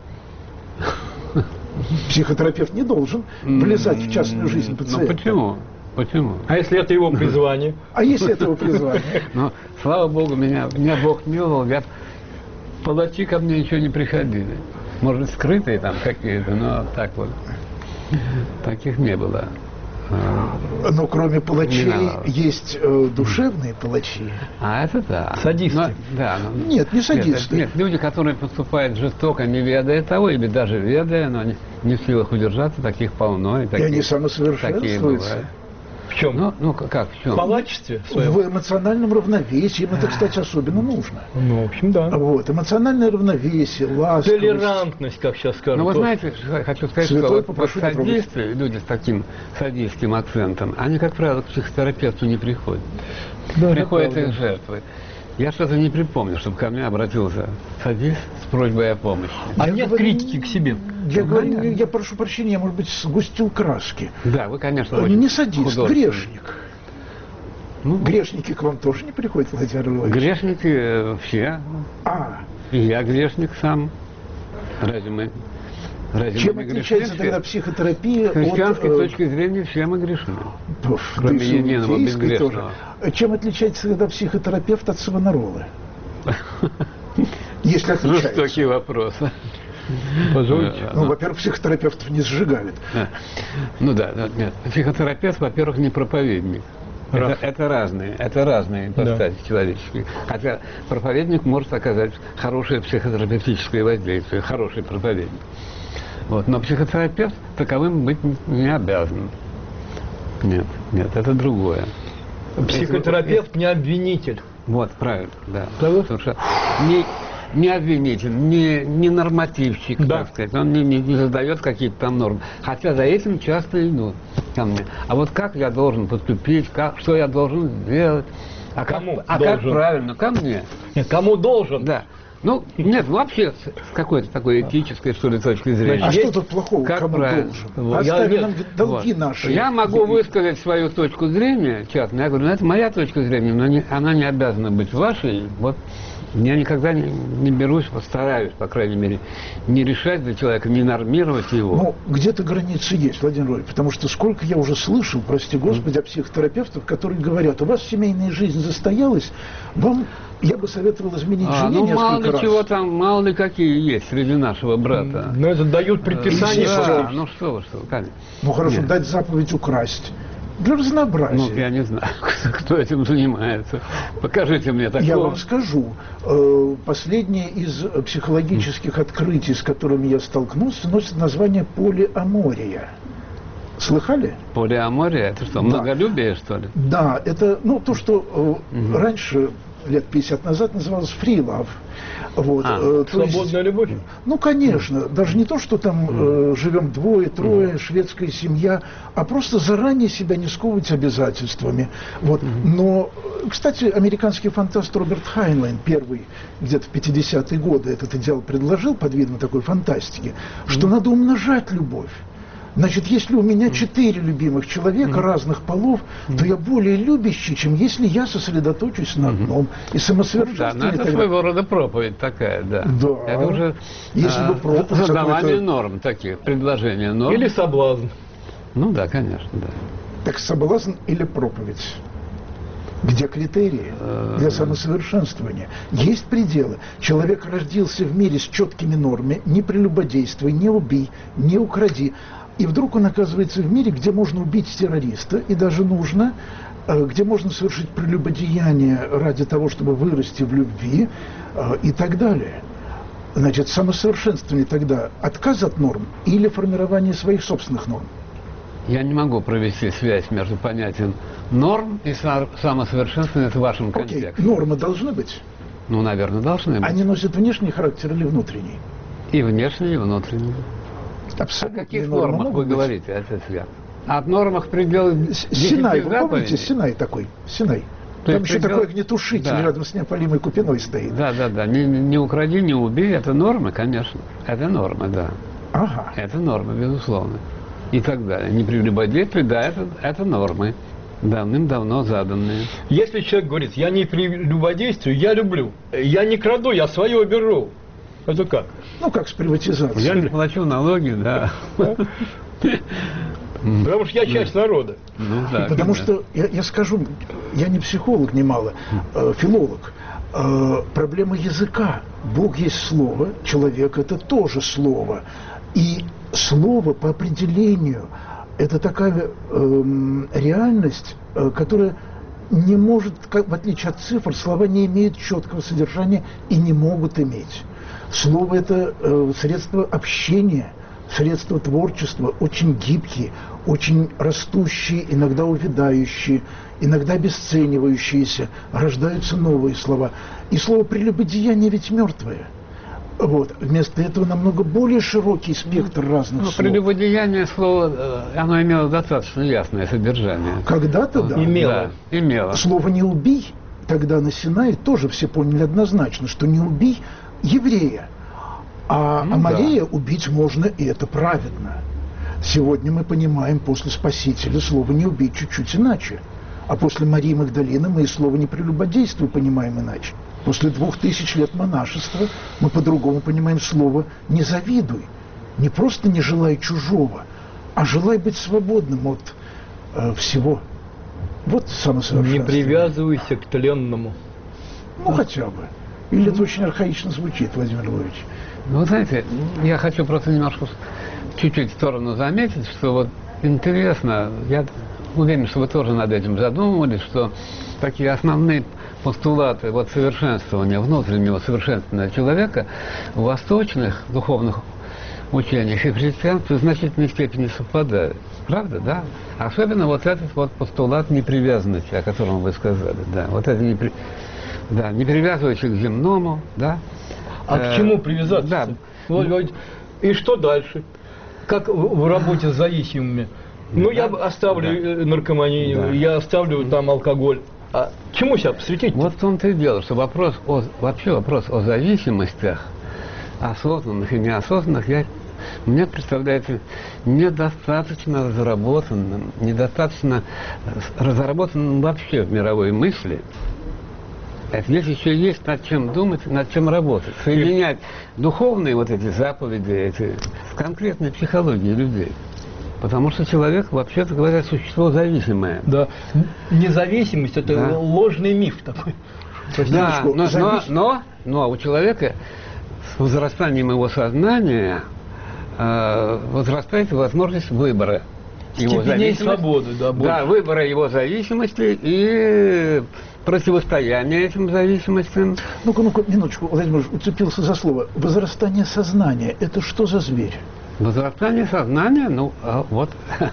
S1: Психотерапевт не должен влезать в частную жизнь пациента.
S2: ну почему? Почему?
S3: А если это его призвание?
S1: А если этого призвания?
S2: Ну, слава Богу, меня, меня Бог миловал, я, палачи ко мне еще не приходили. Может быть, скрытые там какие-то, но так вот. Таких не было. А,
S1: Но кроме палачей
S2: Не надо.
S1: есть э, душевные палачи.
S2: А это да.
S3: Садисты.
S2: Но- да, но-
S1: Нет, не садисты.
S2: Нет, нет, люди, которые поступают жестоко, не ведая того, или даже ведая, но не, не в силах удержаться, таких полно. И,
S1: И
S2: такие,
S1: они
S2: такие
S1: самосовершенствуются.
S2: бывают.
S3: В чем?
S2: Ну, ну как, в чем?
S3: В палачестве своем?
S1: В эмоциональном равновесии. Им это, кстати, особенно нужно.
S3: Ну, в общем, да.
S1: Вот. Эмоциональное равновесие, ласковость.
S3: Толерантность, как сейчас скажут.
S2: Ну, вы
S3: Вот.
S2: знаете, что- хочу сказать,
S1: Святой
S2: что вот, вот
S1: попрошу не трогать.
S2: садисты, люди с таким садистским акцентом, они, как правило, к психотерапевту не приходят.
S3: Да,
S2: Приходят
S3: это
S2: их жертвы. Я что-то не припомню, чтобы ко мне обратился садист с просьбой о помощи.
S3: А
S1: Я
S3: нет
S1: говорю-
S3: критики к себе.
S1: Я
S2: Ну,
S1: говорю,
S2: понятно.
S1: я прошу прощения, я, может быть, сгустил краски.
S2: Да, вы, конечно,
S1: Э,
S2: очень
S1: Не садист,
S2: художественный.
S1: грешник.
S2: Ну,
S1: Грешники к вам тоже не приходят, Владимир Львович?
S2: грешники э, все.
S1: А,
S2: И я грешник сам. Разве мы, разве
S1: чем
S2: мы не
S1: отличается
S2: грешны
S1: тогда
S2: все?
S1: психотерапия
S2: С христианской
S1: от... э,
S2: точки зрения все мы грешны.
S1: пф,
S2: кроме
S1: да и
S2: единого
S1: иудейской
S2: безгрешного.
S1: тоже. Чем отличается тогда психотерапевт от Савонаролы? Если отличается.
S2: Жестокий вопрос.
S3: Позвольте.
S2: Э,
S1: Ну, во-первых, психотерапевтов не сжигают.
S2: Да. Ну да, да, нет. Психотерапевт, во-первых, не проповедник.
S3: Раз.
S2: Это, это разные, это разные ипостаси человеческие. Хотя проповедник может оказать хорошее психотерапевтическое воздействие, хороший проповедник. Вот. Но психотерапевт таковым быть не обязан. Нет, нет, это другое.
S3: Психотерапевт не обвинитель.
S2: Вот, правильно, да.
S3: Да.
S2: Потому что не, не обвинитель, не, не нормативщик,
S3: Да.
S2: так сказать. Он не, не, не задает какие-то там нормы. Хотя за этим часто идут ко мне. А вот как я должен поступить, как, что я должен сделать? А,
S3: Кому
S2: как, а как
S3: должен?
S2: правильно? Ко мне.
S3: Нет, кому должен?
S2: Да. Ну, нет, ну вообще с с какой-то такой этической, что ли, точки зрения.
S1: А
S3: Есть-
S1: что тут плохого?
S2: как
S1: Кому
S2: правильно?
S1: должен?
S3: Вот. Я-
S1: Оставили
S3: нет.
S1: нам долги
S2: Вот.
S1: наши.
S2: Я могу высказать свою точку зрения, частно. Я говорю, ну это моя точка зрения, но не- она не обязана быть вашей. Вот Я никогда не, не берусь, постараюсь, по крайней мере, не решать для человека, не нормировать его.
S1: Ну, где-то границы есть, Владимир Владимирович, потому что сколько я уже слышал, прости господи, mm. о психотерапевтах, которые говорят, у вас семейная жизнь застоялась, вам, я бы советовал изменить
S2: а,
S1: жене
S2: ну,
S1: несколько
S2: мало ли
S1: раз.
S2: чего там, мало ли какие есть среди нашего брата.
S3: Ну, это дают предписание.
S2: Да, ну что вы, что вы,
S1: Ну, хорошо,
S2: Нет.
S1: дать заповедь украсть. Для разнообразия.
S2: Ну, я не знаю, кто этим занимается. Покажите мне такое.
S1: Я вам скажу. Последнее из психологических открытий, с которыми я столкнулся, носит название полиамория. Слыхали?
S2: Полиамория? Это что, многолюбие, да. что ли?
S1: Да, это ну, то, что угу. раньше, лет пятьдесят назад, называлось free love. Вот,
S2: а,
S1: э,
S3: свободная есть, любовь?
S1: Ну, конечно. Mm. Даже не то, что там э, живем двое, трое, mm. шведская семья, а просто заранее себя не сковывать обязательствами. Вот. Mm. Но, кстати, американский фантаст Роберт Хайнлайн, первый, где-то в пятидесятые годы, этот идеал предложил под видом такой фантастики, mm. что надо умножать любовь. Значит, если у меня четыре любимых человека mm-hmm. разных полов, mm-hmm. то я более любящий, чем если я сосредоточусь на одном. Mm-hmm. И самосовершенствование...
S2: Да, но это
S1: тогда...
S2: своего рода проповедь такая, да.
S1: Да.
S2: Это уже
S1: если
S2: а,
S1: бы проповедь,
S2: задавание
S1: какой-то...
S2: норм таких, предложение норм.
S3: Или соблазн.
S2: Ну да, конечно, да.
S1: Так соблазн или проповедь? Где критерии для самосовершенствования? Есть пределы. Человек родился в мире с четкими нормами: не прелюбодействуй, не убей, не укради. И вдруг он оказывается в мире, где можно убить террориста, и даже нужно, где можно совершить прелюбодеяние ради того, чтобы вырасти в любви, и так далее. Значит, самосовершенствование тогда отказ от норм или формирование своих собственных норм?
S2: Я не могу провести связь между понятием норм и самосовершенствования в вашем контексте.
S1: Окей, нормы должны быть?
S2: Ну, наверное, должны быть.
S1: Они носят внешний характер или внутренний?
S2: И внешний, и внутренний.
S1: Абсолютно.
S2: О каких нормах вы быть? говорите, отец Ян? От нормах пределы...
S1: Синай, вы помните, Синай такой, Синай.
S2: То
S1: Там еще
S2: предел...
S1: такой огнетушитель да. рядом с неопалимой Купиной стоит.
S2: Да, да, да. Не, не укради, не убей, это нормы, конечно. Это нормы, да.
S1: Ага.
S2: Это нормы, безусловно. И так далее. Не прелюбодействуй, да, это, это нормы. Давным-давно заданные.
S3: Если человек говорит, я не прелюбодействую, я люблю. Я не краду, я свое беру. Это как?
S1: Ну, как с приватизацией.
S2: Я не плачу налоги, да.
S3: Потому что я часть народа.
S2: Ну, да,
S1: Потому что, я, я скажу, я не психолог немало, э, филолог. Э, проблема языка. Бог есть слово, человек это тоже слово. И слово по определению это такая э, реальность, э, которая не может, как, в отличие от цифр, слова не имеют четкого содержания и не могут иметь. Слово это э, средство общения, средства творчества, очень гибкие, очень растущие, иногда увядающие, иногда обесценивающиеся, рождаются новые слова. И слово прелюбодеяние ведь мертвое. Вот. Вместо этого намного более широкий спектр ну, разных
S2: ну,
S1: слов.
S2: Прелюбодеяние слово, оно имело достаточно ясное содержание.
S1: Когда-то, да.
S2: Имело. Да, имело.
S1: Слово «не убий» тогда на Синае тоже все поняли однозначно, что не убий еврея. А
S2: ну,
S1: Амалея
S2: да.
S1: убить можно, и это праведно. Сегодня мы понимаем после Спасителя слово «не убить» чуть-чуть иначе. А после Марии Магдалины мы и слово «не прелюбодействуй» понимаем иначе. После двух тысяч лет монашества мы по-другому понимаем слово «не завидуй». Не просто не желай чужого, а желай быть свободным от э, всего. Вот самосовершенствование.
S3: Не привязывайся к тленному.
S1: Ну, хотя бы. Или это очень архаично звучит, Владимир Львович?
S2: Ну, вы знаете, я хочу просто немножко чуть-чуть в сторону заметить, что вот интересно, я уверен, что вы тоже над этим задумывались, что такие основные постулаты вот совершенствования, внутреннего совершенствования человека в восточных духовных учениях и христианстве в значительной степени совпадают. Правда, да? Особенно вот этот вот постулат непривязанности, о котором вы сказали, да. Вот это не, при... да, не привязывайся к земному, да.
S3: А э... к чему привязаться?
S2: Да.
S3: Вот, и что дальше? Как в работе с зависимыми? Ну, да. я оставлю да. наркоманию, да. я оставлю там алкоголь. А чему себя посвятить?
S2: Вот в том-то и дело, что вопрос о, вообще вопрос о зависимостях, осознанных и неосознанных, я, мне представляется недостаточно разработанным, недостаточно разработанным вообще в мировой мысли. Это здесь еще есть над чем думать, над чем работать. Соединять духовные вот эти заповеди эти, с конкретной психологией людей. Потому что человек, вообще-то говоря, существо зависимое.
S3: Да. Независимость – это
S2: Да.
S3: ложный миф такой.
S2: Да, но, но, но, но у человека с возрастанием его сознания э, возрастает возможность выбора. Его
S3: Степеней
S2: зависимости.
S3: свободы, да, больше.
S2: Да, выбора его зависимости и противостояния этим зависимостям.
S1: Ну-ка, ну-ка, минуточку, Владимир уцепился за слово. Возрастание сознания – это что за зверь?
S2: Возрастание сознания, ну, а вот.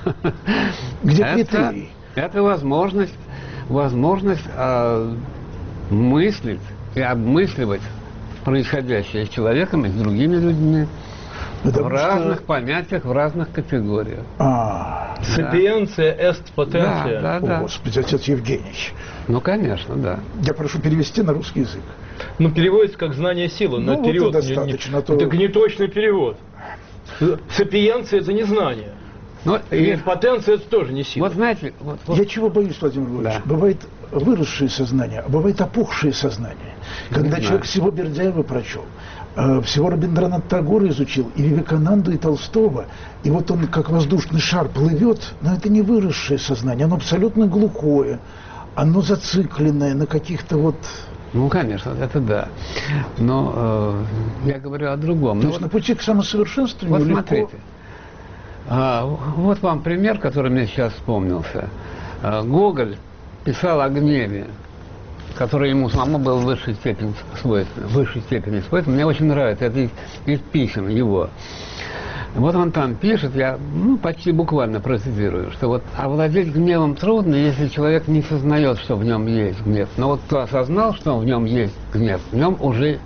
S1: Где
S2: это,
S1: критерии?
S2: это возможность, возможность а, мыслить и обмысливать происходящее с человеком и с другими людьми.
S1: Потому
S2: в разных
S1: что...
S2: понятиях, в разных категориях.
S1: А,
S3: Сапиенция эст потенция.
S2: Да, да,
S1: о,
S2: да.
S1: Господи, отец Евгений.
S2: Ну, конечно, да.
S1: Я прошу перевести на русский язык.
S3: Ну, переводится как знание силы, но
S1: Ну, вот
S3: перевод
S1: и
S3: не- не-
S1: достаточно, то-
S3: это не точный перевод. Сапиенция – это не знание.
S2: Ну,
S3: И
S2: и,
S3: потенция – это тоже не сила.
S2: вот знаете, вот, вот,
S1: Я чего боюсь, Владимир Владимирович?
S2: Да.
S1: Бывает выросшее сознание, а бывает опухшее сознание. Когда
S2: Не
S1: человек
S2: знаю.
S1: всего Бердяева прочел, э, всего Рабиндраната Тагора изучил, и Вивекананду, и Толстого, и вот он как воздушный шар плывет, но это не выросшее сознание, оно абсолютно глухое, оно зацикленное на каких-то вот...
S2: ну, конечно, это да. Но э, я говорю о другом.
S1: То
S2: Ну,
S1: есть
S2: вот-
S1: на пути к самосовершенствованию
S2: Вот
S1: легко...
S2: смотрите. А, вот вам пример, который мне сейчас вспомнился. А, Гоголь писал о гневе, который ему самому был в высшей степени свойствен. В высшей степени свойствен. Мне очень нравится, это из, из писем его. Вот он там пишет, я ну, почти буквально процитирую, что вот овладеть гневом трудно, если человек не сознает, что в нем есть гнев. Но вот кто осознал, что в нем есть гнев, в нем уже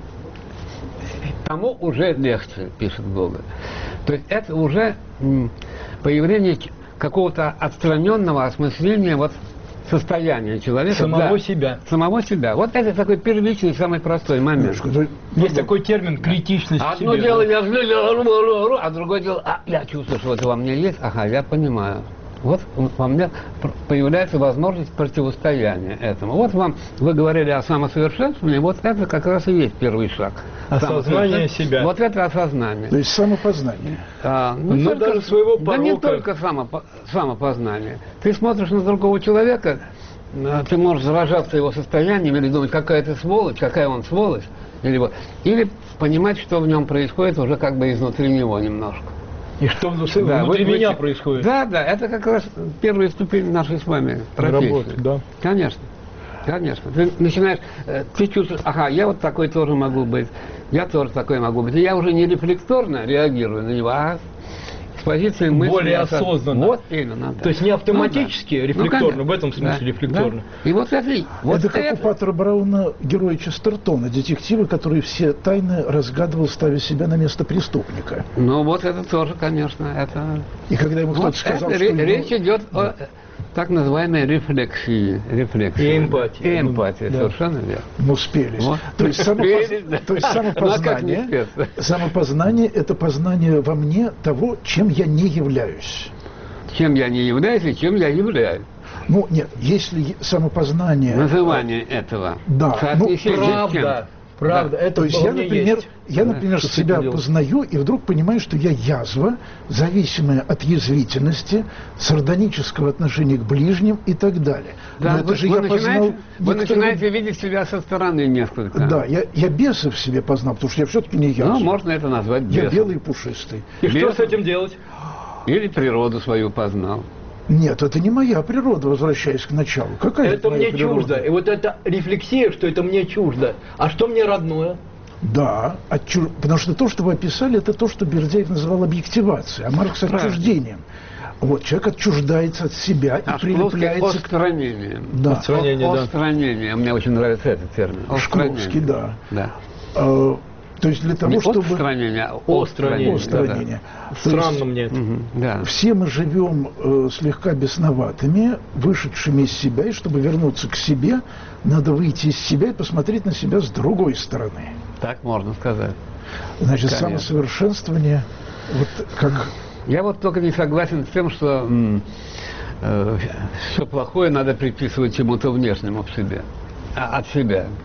S2: тому уже легче, пишет Гоголь. То есть это уже м, появление ч- какого-то отстраненного осмысления вот состояния человека.
S3: Самого
S2: Да,
S3: себя.
S2: самого себя. Вот это такой первичный, самый простой момент.
S1: Немножко, ну,
S3: Есть такой термин критичность
S2: А
S3: к
S2: одно
S3: себе.
S2: дело, я злю, я ору, ору, ору, а другое дело, а, я чувствую, что это во мне есть, ага, я понимаю. Вот во мне пр- появляется возможность противостояния этому. Вот вам, вы говорили о самосовершенствовании, вот это как раз и есть первый шаг.
S3: Осознание
S2: Самосовершен-
S3: себя.
S2: Вот это осознание.
S1: То есть самопознание.
S2: А, ну,
S3: Ну,
S2: только-
S3: даже своего
S2: Да не
S3: порока.
S2: только самопо- самопознание. Ты смотришь на другого человека, а, ты можешь заражаться его состоянием или думать, какая ты сволочь, какая он сволочь, или, вот, или понимать, что в нем происходит уже как бы изнутри него немножко.
S3: И что в-
S2: Да,
S3: внутри
S2: вы-
S3: меня
S2: вы-
S3: происходит.
S2: Да, да, это как раз первая ступень нашей с вами профессии.
S3: Работы, да.
S2: Конечно. Конечно. Ты начинаешь, э, ты чувствуешь, ага, я вот такой тоже могу быть, я тоже такой могу быть. И я уже не рефлекторно реагирую на него, а с позиции мысли.
S3: Более
S2: осоз-
S3: осознанно.
S2: Вот именно, да.
S3: То есть не автоматически
S2: Ну да.
S3: рефлекторно,
S2: Ну, конечно.
S3: в этом смысле
S2: Да,
S3: рефлекторно.
S2: да. И вот это, и- вот
S1: это как у Паттера Брауна героя Честертона, детектива, который все тайны разгадывал, ставя себя на место преступника.
S2: Ну вот это тоже, конечно, это...
S1: И когда ему
S2: Вот
S1: кто-то сказал,
S2: это
S1: что...
S2: ре-
S1: ему-
S2: речь идет о э, так называемой рефлексии. рефлексии.
S3: И эмпатии.
S2: И эмпатии,
S3: Да.
S2: совершенно верно.
S1: Ну, спелись.
S2: Вот.
S1: То есть,
S2: Спелись, да.
S1: самопоз- то есть
S2: Ну, а как не
S1: самопознание,
S2: спеться?
S1: самопознание – это познание во мне того, чем я не являюсь.
S2: Чем я не являюсь и чем я являюсь.
S1: Ну, нет, если е- самопознание...
S2: Называние этого.
S1: Да,
S2: Соотнесение
S1: ну,
S2: с чем?
S3: Правда, правда, это
S1: То есть
S3: во
S1: я,
S3: мне
S1: например,
S3: есть.
S1: я,
S2: Да,
S1: например,
S3: что с
S1: себя
S3: этим делать?
S1: познаю и вдруг понимаю, что я язва, зависимая от язвительности, сардонического отношения к ближним и так далее.
S2: Да,
S1: Но это
S2: вы,
S1: же
S2: вы
S1: я
S2: начинаете,
S1: познал...
S2: вы
S1: некоторого-
S2: начинаете видеть себя со стороны несколько.
S1: Да, я, я беса в себе познал, потому что я все-таки не язва.
S2: Ну, можно это назвать
S1: Я
S2: бесом.
S1: белый и пушистый.
S3: И что
S2: Бесом.
S3: с этим делать?
S2: Или природу свою познал.
S1: Нет, это не моя природа, возвращаясь к началу. Какая
S3: Это
S1: моя
S3: мне
S1: природа?
S3: чуждо. И вот эта рефлексия, что это мне чуждо. А что мне родное?
S1: Да, отчу- потому что то, что вы описали, это то, что Бердяев называл объективацией, а Маркс
S2: Правильно.
S1: отчуждением. Вот, человек отчуждается от себя и
S2: А Шкловский
S1: прилепляется к...
S2: отстранением.
S1: Да.
S3: Отстранение, да.
S2: Отстранение. Мне очень нравится этот термин.
S1: Шкловский, да.
S2: Да.
S1: Э, то есть для того,
S2: Не
S1: чтобы...
S2: отстранение, а
S3: Отстранение.
S1: Отстранение. То
S3: Странно
S1: есть
S3: мне это.
S2: Мгм, да.
S1: все мы живем э, слегка бесноватыми, вышедшими из себя, и чтобы вернуться к себе, надо выйти из себя и посмотреть на себя с другой стороны.
S2: Так можно сказать.
S1: Значит,
S2: Конечно.
S1: самосовершенствование, вот как...
S2: Я вот только не согласен с тем, что м, э, все плохое надо приписывать чему-то внешнему в себе, а, от себя.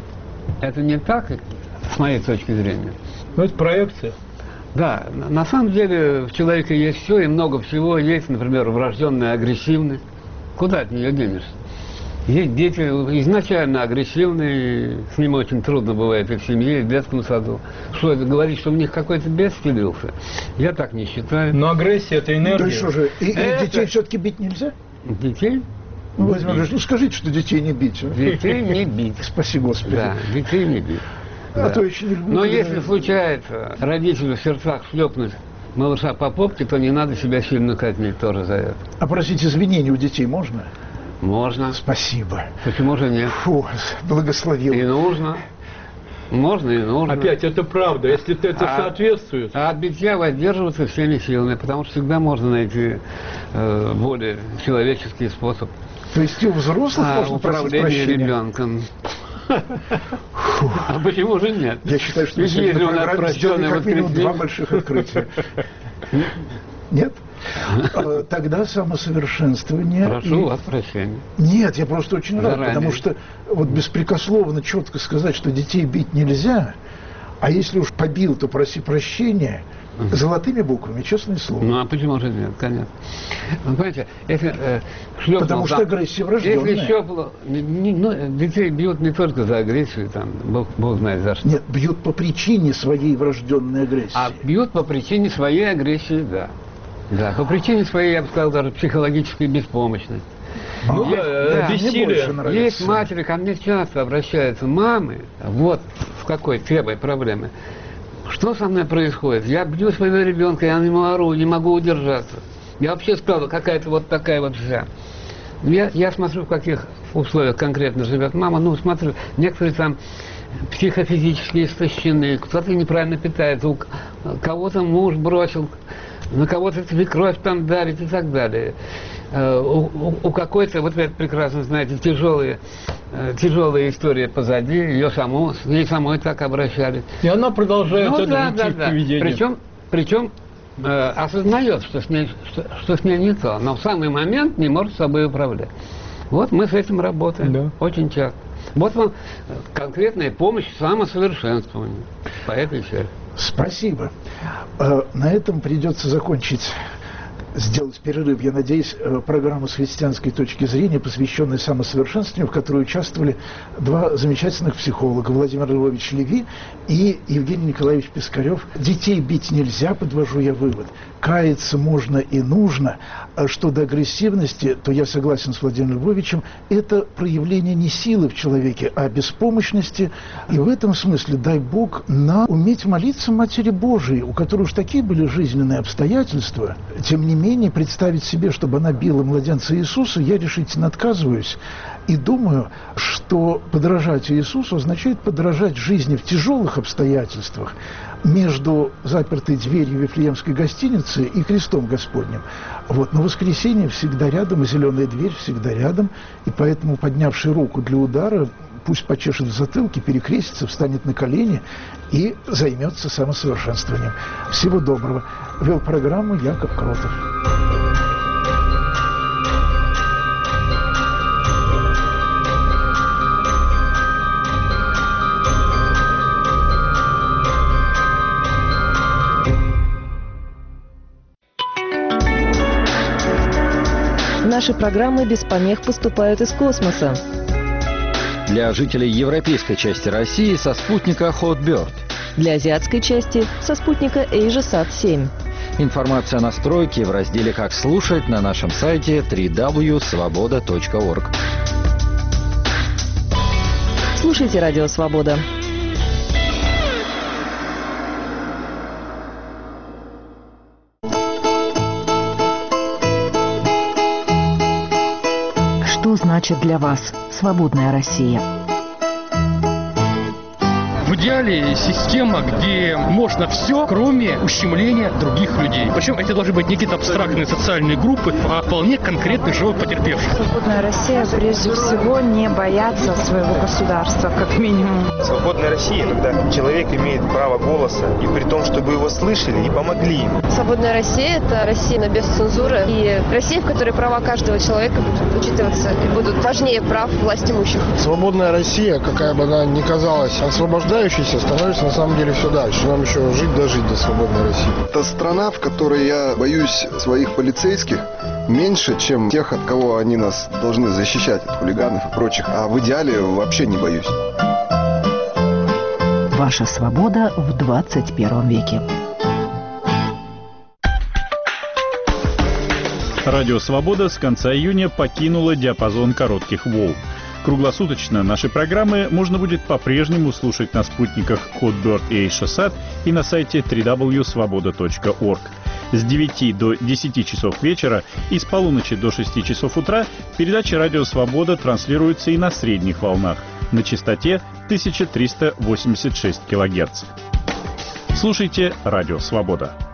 S2: это не так, с моей точки зрения.
S3: Ну, это проекция.
S2: Да, на самом деле в человеке есть все, и много всего. Есть, например, врожденная агрессивность. Куда от нее денешься? Есть дети изначально агрессивные, с ними очень трудно бывает и в семье, и в детском саду. Что это говорит, что в них какой-то бес вселился? Я так не считаю.
S3: Но агрессия – это энергия.
S1: То есть что же, и, и
S2: Это...
S1: детей все-таки бить нельзя?
S2: Детей?
S1: Ну, Владимир Владимирович, ну скажите, что детей не бить. А?
S2: Детей не бить.
S1: Спаси Господи.
S2: Да, детей не бить.
S1: А
S2: Да.
S1: то еще не люблю.
S2: Но
S1: когда-
S2: если случается родителю в сердцах шлепнуть малыша по попке, то не надо себя сильно казнить тоже за это.
S1: А просить извинений у детей можно?
S2: Можно.
S1: Спасибо.
S2: Почему же нет?
S1: Фу, благословил.
S2: И нужно. Можно и нужно.
S3: Опять, это правда, если это
S2: А-
S3: соответствует.
S2: А от битья воздерживаться всеми силами, потому что всегда можно найти э, более человеческий способ
S1: То есть и у взрослых
S2: а,
S1: можно просить
S2: управления
S1: прощения?
S2: ребенком. А почему же нет?
S1: Я считаю, что
S2: Ведь
S1: мы сегодня
S2: если
S1: на
S2: у нас
S1: программе сделали
S2: прощенное
S1: как минимум
S2: воскресенье.
S1: два больших открытия. Нет? А, Тогда самосовершенствование...
S2: Прошу
S1: и-
S2: вас прощения.
S1: Нет, я просто очень рад,
S2: Заранее.
S1: потому что вот беспрекословно, четко сказать, что детей бить нельзя, а если уж побил, то проси прощения, золотыми буквами, честное слово.
S2: Ну а почему же нет, конечно. Вы понимаете, если э, шлепнул
S1: Потому что
S2: там-
S1: агрессия врожденная.
S2: Если шлепнул, не- не- ну, детей бьют не только за агрессию, там, Бог, Бог знает за что.
S1: Нет, бьют по причине своей врожденной агрессии.
S2: А бьют по причине своей агрессии, да. Да, по причине своей, я бы сказал, даже психологической беспомощности.
S3: Ну
S2: Есть-
S3: да,
S2: да,
S1: мне
S3: бессилие.
S1: больше нравится.
S2: Есть матери, ко мне часто обращаются мамы, вот в какой темой проблемы. Что со мной происходит? Я бью своего ребенка, я на него ору, не могу удержаться. Я вообще сказал, какая-то вот такая вот вся. Я, я смотрю, в каких условиях конкретно живет мама. Ну, смотрю, некоторые там психофизически истощены, кто-то неправильно питается, у к- кого-то муж бросил, на кого-то свекровь там давит и так далее. Э, У, у- у какой-то, вот вы это прекрасно знаете, тяжелые, э, тяжелая история позади, ее саму, ей самой так обращались.
S3: И она продолжает
S2: Ну
S3: этот
S2: да,
S3: же
S2: да,
S3: тип
S2: да.
S3: поведения.
S2: Причем, причем э, осознает, что с, ней, что, что с ней не то, но в самый момент не может собой управлять. Вот мы с этим работаем
S3: Да.
S2: очень часто. Вот вам э, конкретная помощь в самосовершенствовании по этой части.
S1: Спасибо. Э, На этом придется закончить, сделать перерыв. Я надеюсь, э, программу с христианской точки зрения, посвященную самосовершенствованию, в которой участвовали два замечательных психолога, Владимир Львович Леви и Евгений Николаевич Пискарев. Детей бить нельзя, подвожу я вывод. Каяться можно и нужно. А что до агрессивности, то я согласен с Владимиром Львовичем, это проявление не силы в человеке, а беспомощности. И в этом смысле, дай Бог, нам уметь молиться Матери Божией, у которой уж такие были жизненные обстоятельства. Тем не менее, представить себе, чтобы она била младенца Иисуса, я решительно отказываюсь. И думаю, что подражать Иисусу означает подражать жизни в тяжелых обстоятельствах между запертой дверью Вифлеемской гостиницы и крестом Господним. Вот. Но воскресенье всегда рядом, и зеленая дверь всегда рядом, и поэтому, поднявший руку для удара, пусть почешет в затылке, перекрестится, встанет на колени и займется самосовершенствованием. Всего доброго. Вел программу Яков Кротов.
S4: Наши программы без помех поступают из космоса.
S5: Для жителей европейской части России со спутника Hotbird.
S4: Для азиатской части со спутника AsiaSat семь.
S5: Информация о настройке в разделе «Как слушать» на нашем сайте дабл ю дабл ю дабл ю точка свобода точка орг.
S4: Слушайте Радио Свобода.
S6: Что значит для вас свободная Россия? В идеале система, где можно все, кроме ущемления других людей. Причем это должны быть не какие-то абстрактные социальные группы, а вполне конкретный живой потерпевший.
S7: Свободная Россия прежде всего не боятся своего государства, как минимум.
S8: Свободная Россия, когда человек имеет право голоса, и при том, чтобы его слышали и помогли ему.
S9: Свободная Россия – это Россия без цензуры и Россия, в которой права каждого человека будут учитываться и будут важнее прав власть имущих.
S10: Свободная Россия, какая бы она ни казалась освобождающейся, становится на самом деле все дальше. Нам еще жить дожить до свободной России.
S11: Это страна, в которой я боюсь своих полицейских меньше, чем тех, от кого они нас должны защищать, от хулиганов и прочих. А в идеале вообще не боюсь.
S12: Ваша свобода в двадцать первом веке.
S13: Радио «Свобода» с конца июня покинула диапазон коротких волн. Круглосуточно наши программы можно будет по-прежнему слушать на спутниках Hotbird и Eutelsat и на сайте дабл ю дабл ю дабл ю точка свобода точка орг. С девяти до десяти часов вечера и с полуночи до шести часов утра передача «Радио Свобода» транслируется и на средних волнах на частоте тысяча триста восемьдесят шесть килогерц. Слушайте «Радио Свобода».